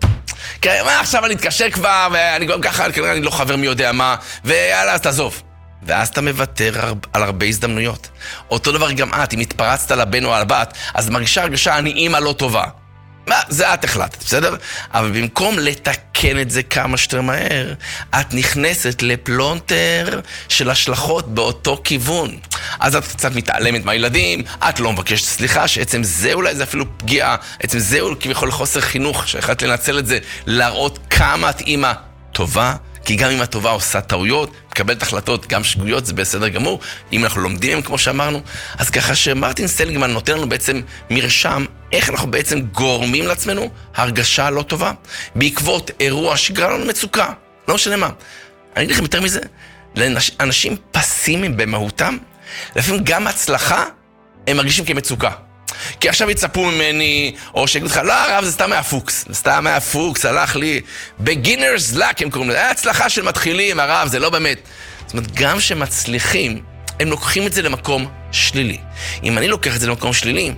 כי מה, עכשיו אני אתקשר כבר, ואני גם ככה, אני לא חבר מי יודע מה, ויאללה, אז תעזוב. ואז אתה מוותר על הרבה הזדמנויות. אותו דבר גם את, אם התפרצת לבן או על הבת, אז מרגישה הרגשה, אני אימא לא טובה. מה? זה את החלטת, בסדר? אבל במקום לתקן את זה כמה שיותר מהר, את נכנסת לפלונטר של השלכות באותו כיוון. אז את קצת מתעלמת מהילדים, את לא מבקשת סליחה, שעצם זה אולי זה אפילו פגיעה, עצם זה אולי כביכול חוסר חינוך, שהחלטת לנצל את זה, להראות כמה את אימא טובה, כי גם אם הטובה עושה טעויות, מקבלת החלטות, גם שגויות, זה בסדר גמור, אם אנחנו לומדים, כמו שאמרנו. אז ככה שמרטין סליגמן נותן לנו בעצם מרשם, איך אנחנו בעצם גורמים לעצמנו הרגשה לא טובה, בעקבות אירוע שגרם לנו מצוקה, לא משנה מה. אני אגיד לכם יותר מזה, לאנשים פסימיים במהותם, לפעמים גם הצלחה, הם מרגישים כמצוקה. כי עכשיו יצפו ממני, או שיגידו לך, לא הרב, זה סתם מהפוקס, זה סתם מהפוקס, הלך לי, beginner's luck הם קוראים לזה, הצלחה של מתחילים, הרב, זה לא באמת. זאת אומרת, גם שמצליחים, הם לוקחים את זה למקום שלילי. אם אני לוקח את זה למקום שלילי,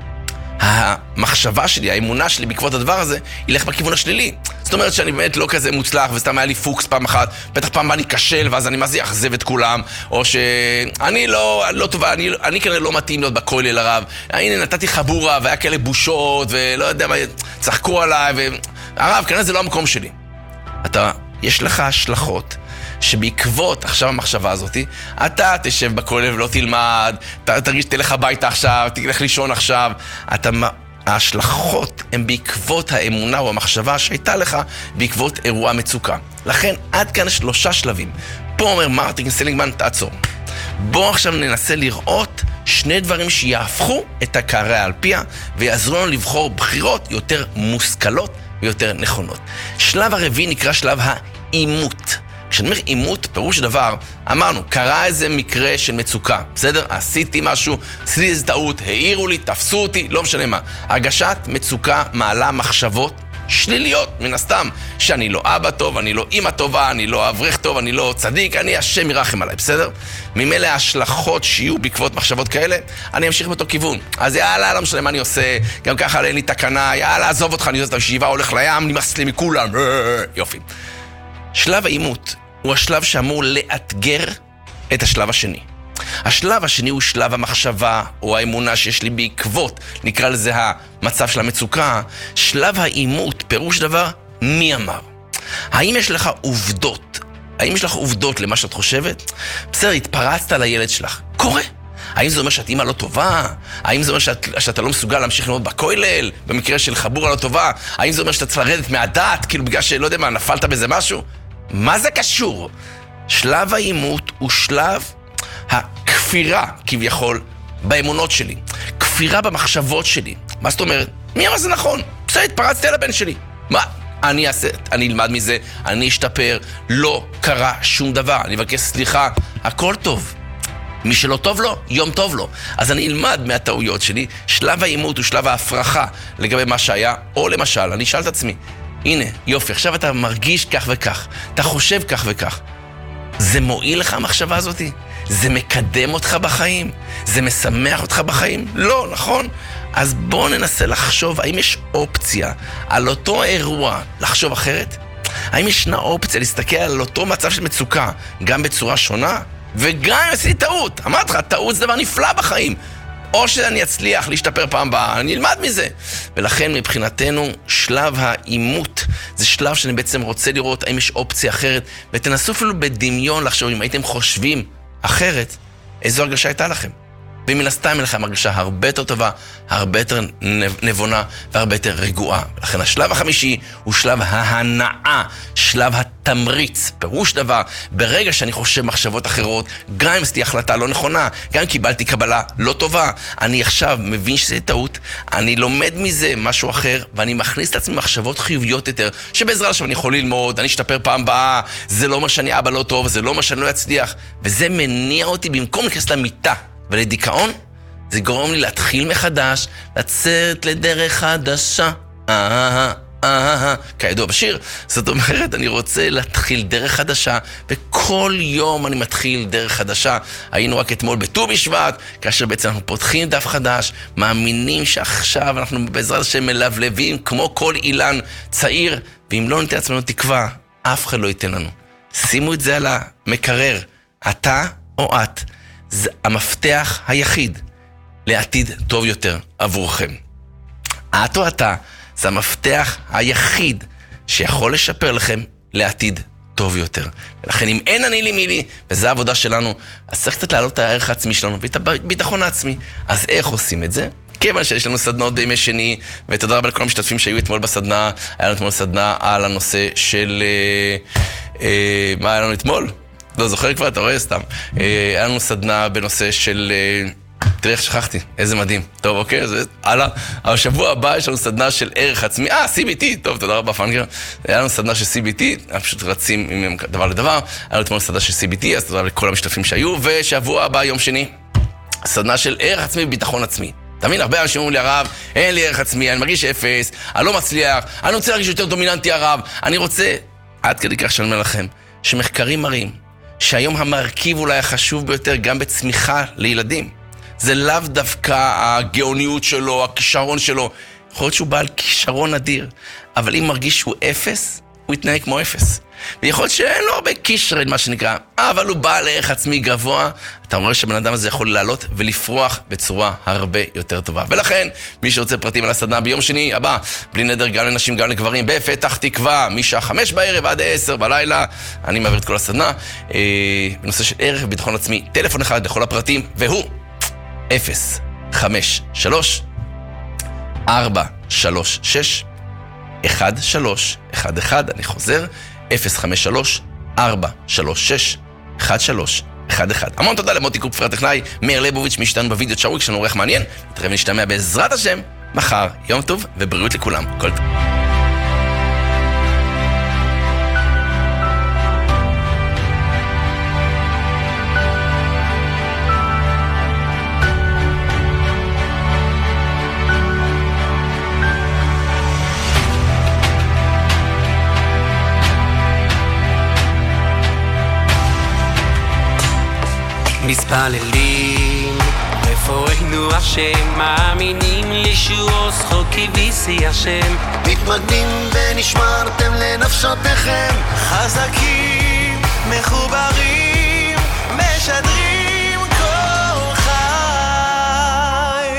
המחשבה שלי, האמונה שלי בעקבות הדבר הזה, ילך בכיוון השלילי. זאת אומרת שאני באמת לא כזה מוצלח, וסתם היה לי פוקס פעם אחת, בטח פעם בא אני קשל, ואז אני מה זה יחזב את כולם, או שאני לא, לא טובה, אני, אני כנראה לא מתאים להיות בכולל הרב, הנה נתתי חבורה, והיה כאלה בושות, ולא יודע מה, צחקו עליי, והרב, כנראה זה לא המקום שלי. אתה, יש לך השלכות, שבעקבות עכשיו המחשבה הזאת, אתה תשב בכולל ולא תלמד, תרגיש תלך הביתה עכשיו, תלך לישון עכשיו, אתה, ההשלכות הן בעקבות האמונה או המחשבה שהייתה לך בעקבות אירוע מצוקה. לכן עד כאן שלושה שלבים. פה אומר מרטין סליגמן, תעצור. בוא עכשיו ננסה לראות שני דברים שיהפכו את הקערה על פיה ויעזרו לנו לבחור בחירות יותר מושכלות ויותר נכונות. שלב הרביעי נקרא שלב האימות. כשאני אומר אימות, פירוש דבר, אמרנו, קרה איזה מקרה של מצוקה, בסדר? עשיתי משהו, עשיתי איזה טעות, העירו לי, תפסו אותי, לא משנה מה. הרגשת מצוקה מעלה מחשבות שליליות, מן הסתם, שאני לא אבא טוב, אני לא אמא טובה, אני לא אברך טוב, אני לא צדיק, אני השם ירחם עליי, בסדר? ממילא ההשלכות שיהיו בעקבות מחשבות כאלה, אני אמשיך באותו כיוון. אז יאללה, לא משנה מה אני עושה, גם ככה אין לי תקנה, יאללה, עזוב אותך, אני עוזב את הישיבה, הולך לים, נמאס לי מכולם, יופי. שלב האימות הוא השלב שאמור לאתגר את השלב השני. השלב השני הוא שלב המחשבה או האמונה שיש לי בעקבות, נקרא לזה המצב של המצוקה. שלב האימות, פירוש דבר, מי אמר? האם יש לך עובדות? האם יש לך עובדות למה שאת חושבת? בסדר, התפרצת על הילד שלך. קורה. האם זה אומר שאת אימא לא טובה? האם זה אומר שאת, שאתה לא מסוגל להמשיך ללמוד בכולל? במקרה של חבורה לא טובה? האם זה אומר שאתה צריך לרדת מהדעת? כאילו בגלל שלא יודע מה, נפלת בזה משהו? מה זה קשור? שלב האימות הוא שלב הכפירה, כביכול, באמונות שלי. כפירה במחשבות שלי. מה זאת אומרת? מי אמר זה נכון? בסדר, התפרצתי על הבן שלי. מה? אני אעשה, אני אלמד מזה, אני אשתפר, לא קרה שום דבר. אני אבקש סליחה, הכל טוב. מי שלא טוב לו, יום טוב לו. אז אני אלמד מהטעויות שלי. שלב האימות הוא שלב ההפרחה לגבי מה שהיה, או למשל, אני אשאל את עצמי, הנה, יופי, עכשיו אתה מרגיש כך וכך, אתה חושב כך וכך. זה מועיל לך המחשבה הזאת? זה מקדם אותך בחיים? זה משמח אותך בחיים? לא, נכון? אז בוא ננסה לחשוב, האם יש אופציה על אותו אירוע לחשוב אחרת? האם ישנה אופציה להסתכל על אותו מצב של מצוקה, גם בצורה שונה? וגם אם עשיתי טעות, אמרתי לך, טעות זה דבר נפלא בחיים. או שאני אצליח להשתפר פעם הבאה, אני אלמד מזה. ולכן מבחינתנו, שלב האימות, זה שלב שאני בעצם רוצה לראות האם יש אופציה אחרת, ותנסו אפילו בדמיון לחשוב, אם הייתם חושבים אחרת, איזו הרגשה הייתה לכם. ומן הסתם אין לכם הרגשה הרבה יותר טובה, הרבה יותר נבונה והרבה יותר רגועה. לכן השלב החמישי הוא שלב ההנאה, שלב התמריץ. פירוש דבר, ברגע שאני חושב מחשבות אחרות, גם אם עשיתי החלטה לא נכונה, גם אם קיבלתי קבלה לא טובה, אני עכשיו מבין שזה טעות, אני לומד מזה משהו אחר, ואני מכניס את עצמי מחשבות חיוביות יותר, שבעזרה עכשיו אני יכול ללמוד, אני אשתפר פעם הבאה, זה לא אומר שאני אבא לא טוב, זה לא אומר שאני לא אצליח, וזה מניע אותי במקום להיכנס למיטה. ולדיכאון, זה גורם לי להתחיל מחדש, לצאת לדרך חדשה. אה, אה, כידוע בשיר, זאת אומרת, אני רוצה להתחיל דרך חדשה, וכל יום אני מתחיל דרך חדשה. היינו רק אתמול בט"ו בשבט, כאשר בעצם אנחנו פותחים דף חדש, מאמינים שעכשיו אנחנו בעזרת השם מלבלבים, כמו כל אילן צעיר, ואם לא ניתן עצמנו תקווה, אף אחד לא ייתן לנו. שימו את זה על המקרר. אתה או את, זה המפתח היחיד לעתיד טוב יותר עבורכם. את או אתה, זה המפתח היחיד שיכול לשפר לכם לעתיד טוב יותר. ולכן אם אין אני לי מילי, וזו העבודה שלנו, אז צריך קצת להעלות את הערך העצמי שלנו ואת הביטחון העצמי. אז איך עושים את זה? כיוון שיש לנו סדנות בימי שני, ותודה רבה לכל המשתתפים שהיו אתמול בסדנה. היה לנו אתמול סדנה על הנושא של... אה, אה, מה היה לנו אתמול? לא זוכר כבר, אתה רואה סתם. אה, היה לנו סדנה בנושא של... אה, תראה איך שכחתי, איזה מדהים. טוב, אוקיי, אז הלאה. אבל שבוע הבא יש לנו סדנה של ערך עצמי. אה, סי בי טי, טוב, תודה רבה פנגר. היה לנו סדנה של סי בי טי, פשוט רצים עם דבר לדבר. היה לנו אתמול סדנה של סי בי טי, אז תודה לכל המשתתפים שהיו. ושבוע הבא, יום שני, סדנה של ערך עצמי וביטחון עצמי. תמיד הרבה אנשים אומרים לי, הרב, אין לי ערך עצמי, אני מרגיש אפס, אני לא מצליח, אני רוצה להרגיש יותר דומיננטי, הרב. אני רוצה, עד כדי כך שאני אומר לכם, שמחקרים מראים שהיום המרכיב אולי החשוב ביותר גם בצמיחה לילדים. זה לאו דווקא הגאוניות שלו, הכישרון שלו. יכול להיות שהוא בעל כישרון אדיר, אבל אם מרגיש שהוא אפס, הוא יתנהג כמו אפס. ויכול להיות שאין לו הרבה קישרד, מה שנקרא, אבל הוא בעל ערך עצמי גבוה. אתה אומר שבן אדם הזה יכול לעלות ולפרוח בצורה הרבה יותר טובה. ולכן, מי שרוצה פרטים על הסדנה ביום שני הבא, בלי נדר גם לנשים, גם לגברים, בפתח תקווה, משעה חמש בערב עד עשר בלילה, אני מעביר את כל הסדנה. אה, בנושא של ערך וביטחון עצמי, טלפון אחד לכל הפרטים, והוא אפס חמש שלוש ארבע שלוש שש אחד שלוש אחד אחד. אני חוזר, אפס חמש שלוש ארבע שלוש שש אחד שלוש אחד אחד. המון תודה למוטי קופפר הטכנאי, מאיר ליבוביץ' משתנו בווידאו צ'אווי, יש לנו עורך מעניין. נתראה ונשתמע בעזרת השם מחר. יום טוב ובריאות לכולם. כל טוב. מתפללים, רפואנו השם, מאמינים לישועו זכוקי ויסי השם. מתמגנים ונשמרתם לנפשותיכם, חזקים, מחוברים, משדרים כל חי.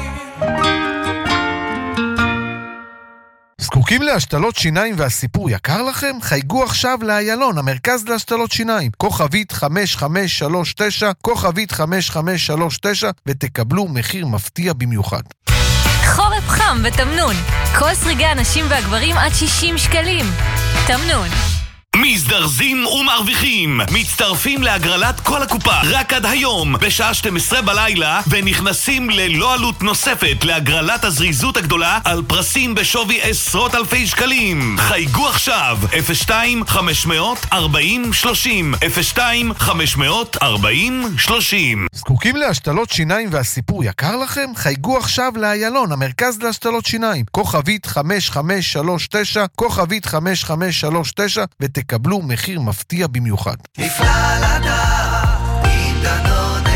זקוקים להשתלות שיניים והסיפור יקר לכם? חייגו עכשיו לאיילון, המרכז להשתלות שיניים. כוכבית חמש חמש שלוש תשע, כוכבית חמש חמש שלוש תשע, ותקבלו מחיר מפתיע במיוחד. חורף חם בתמנון. כל סריגי הנשים והגברים עד שישים שקלים. תמנון. מזדרזים ומרוויחים, מצטרפים להגרלת כל הקופה רק עד היום בשעה שתים עשרה בלילה, ונכנסים ללא עלות נוספת להגרלת הזריזות הגדולה על פרסים בשווי עשרות אלפי שקלים. חייגו עכשיו אפס שתיים חמש ארבעים שלושים אפס שתיים חמש ארבעים שלושים. זקוקים להשתלות שיניים והסיפור יקר לכם? חייגו עכשיו לאיילון, המרכז להשתלות שיניים. כוכבית חמש חמש שלוש תשע, כוכבית חמש חמש שלוש תשע, ותקבלו מחיר מפתיע במיוחד. נפלא לדעת, עם דנונה.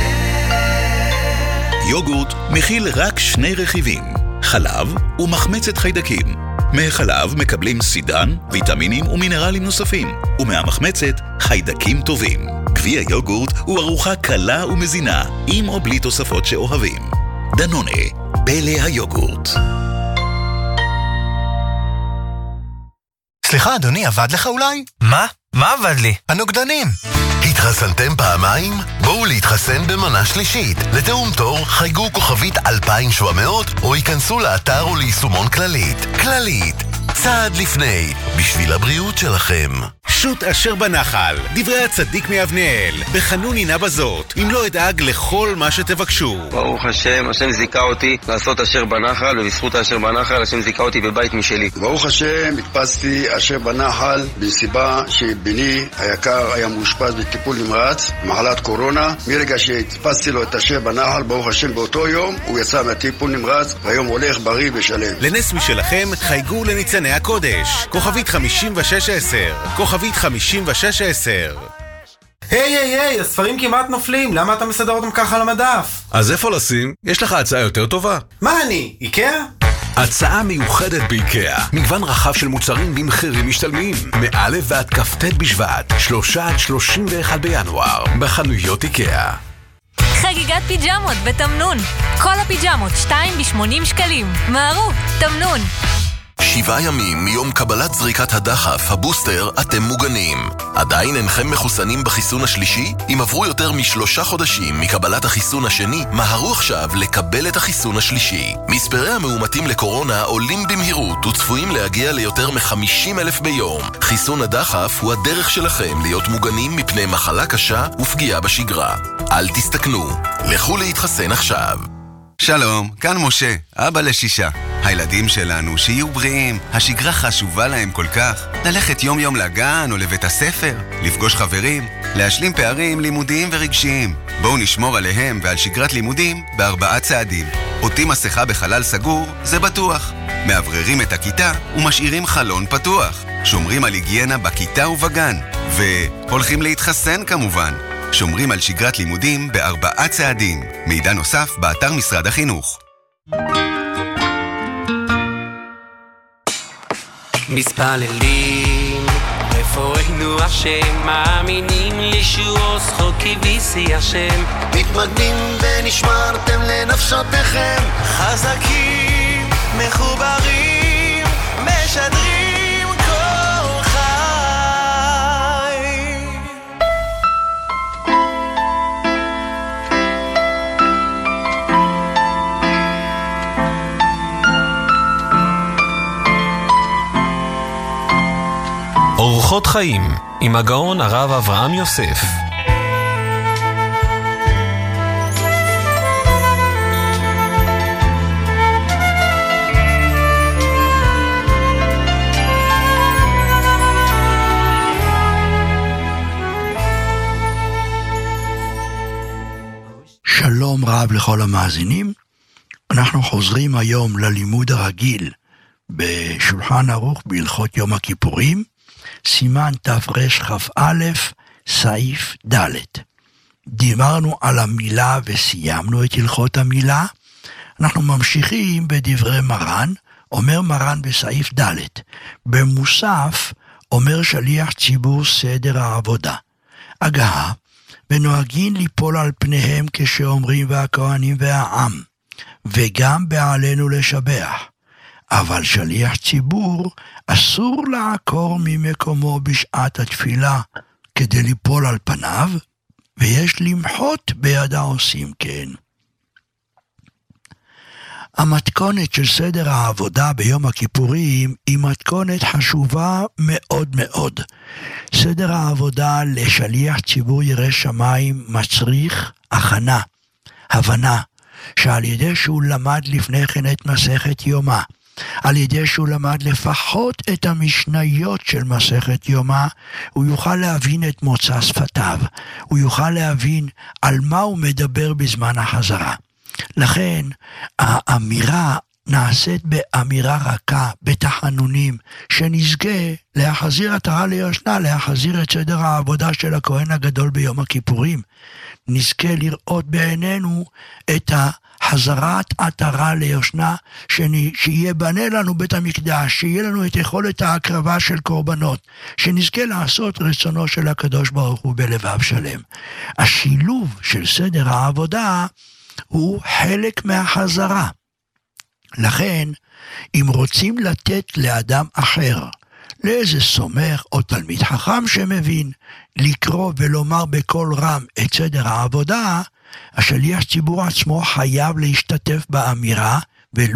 יוגורט מכיל רק שני רכיבים, חלב ומחמצת חיידקים. מהחלב מקבלים סידן, ויטמינים ומינרלים נוספים, ומהמחמצת חיידקים טובים. גביע יוגורט הוא ארוחה קלה ומזינה, עם או בלי תוספות שאוהבים. דנונה, פלא היוגורט. סליחה אדוני, עבד לך אולי? מה? מה עבד לי? הנוגדנים. התחסנתם פעמיים? בואו להתחסן במנה שלישית. לתאום תור חייגו כוכבית אלפיים שבע מאות או ייכנסו לאתר או ליישומון כללית. כללית, צעד לפני, בשביל הבריאות שלכם. שוט אשר בנחל, דברי הצדיק מאבנאל, בחנון הנה בזאת, אם לא אדאג לכל מה שתבקשו. ברוך השם, השם זיכה אותי לעשות אשר בנחל, ובזכות אשר בנחל, השם זיכה אותי בבית משלי. ברוך השם, הדפסתי אשר בנחל, בסיבה שבני היקר היה מאושפז בטיפול נמרץ, מחלת קורונה. מרגע שהדפסתי לו את אשר בנחל, ברוך השם, באותו יום, הוא יצא מהטיפול נמרץ, והיום הולך בריא ושלם. לנס משלכם, חייגו לניצני הקודש, כוכבית חמישים ושש עשר, כוכבית חמישים ושש עשר. היי היי היי, הספרים כמעט נופלים, למה אתה מסדר אותם ככה על המדף? אז איפה לשים? יש לך הצעה יותר טובה? מה אני? איקאה? הצעה מיוחדת באיקאה. מגוון רחב של מוצרים במחירים משתלמים. מא' ועד כ"ט בשבט, שלושה עד שלושים ואחד בינואר. בחנויות איקאה. חגיגת פיג'מות בתמנון. כל הפיג'מות שתיים ב-שמונים שקלים. מהרו, תמנון. שבעה ימים מיום קבלת זריקת הדחף, הבוסטר, אתם מוגנים. עדיין אינכם מחוסנים בחיסון השלישי? אם עברו יותר משלושה חודשים מקבלת החיסון השני, מהרו עכשיו לקבל את החיסון השלישי. מספרי המאומתים לקורונה עולים במהירות וצפויים להגיע ליותר מ-חמישים אלף ביום. חיסון הדחף הוא הדרך שלכם להיות מוגנים מפני מחלה קשה ופגיעה בשגרה. אל תסתכנו, לכו להתחסן עכשיו. שלום, כאן משה, אבא לשישה. הילדים שלנו שיהיו בריאים, השגרה חשובה להם כל כך. ללכת יום יום לגן או לבית הספר, לפגוש חברים, להשלים פערים לימודיים ורגשיים. בואו נשמור עליהם ועל שגרת לימודים בארבעה צעדים. עוטים מסכה בחלל סגור, זה בטוח. מעבררים את הכיתה ומשאירים חלון פתוח. שומרים על היגיינה בכיתה ובגן. והולכים להתחסן כמובן. שומרים על שגרת לימודים בארבעה צעדים. מידע נוסף באתר משרד החינוך. מספללים רפואנו השם, מאמינים לישועו זכוקי ויסי השם. מתמגנים ונשמרתם לנפשותיכם, חזקים, מחוברים, משדרים כל חי. אורחות חיים עם הגאון הרב אברהם יוסף. שלום רב לכל המאזינים. אנחנו חוזרים היום ללימוד הרגיל בשולחן ערוך בהלכות יום הכיפורים, סימן תרכ"א, סעיף ד'. דיברנו על המילה וסיימנו את הלכות המילה. אנחנו ממשיכים בדברי מרן. אומר מרן בסעיף ד', במוסף אומר שליח ציבור סדר העבודה. הגהה, ונוהגים ליפול על פניהם כשאומרים והכהנים והעם, וגם בעלינו לשבח. אבל שליח ציבור אסור לעקור ממקומו בשעת התפילה כדי ליפול על פניו, ויש למחות ביד העושים כן. המתכונת של סדר העבודה ביום הכיפורים היא מתכונת חשובה מאוד מאוד. סדר העבודה לשליח ציבור ירא שמיים מצריך הכנה, הבנה, שעל ידי שהוא למד לפני כן את מסכת יומא, על ידי שהוא למד לפחות את המשניות של מסכת יומא, הוא יוכל להבין את מוצא שפתיו, הוא יוכל להבין על מה הוא מדבר בזמן החזרה. לכן האמירה נעשית באמירה רכה, בתחנונים, שנזכה להחזיר עטרה ליושנה, להחזיר את סדר העבודה של הכהן הגדול ביום הכיפורים. נזכה לראות בעינינו את החזרת עטרה ליושנה, שיהיה בנה לנו בית המקדש, שיהיה לנו את יכולת ההקרבה של קורבנות, שנזכה לעשות רצונו של הקדוש ברוך הוא בלבב שלם. השילוב של סדר העבודה הוא חלק מהחזרה. לכן, אם רוצים לתת לאדם אחר, לאיזה סומך או תלמיד חכם שמבין, לקרוא ולומר בקול רם את סדר העבודה, השליח ציבור עצמו חייב להשתתף באמירה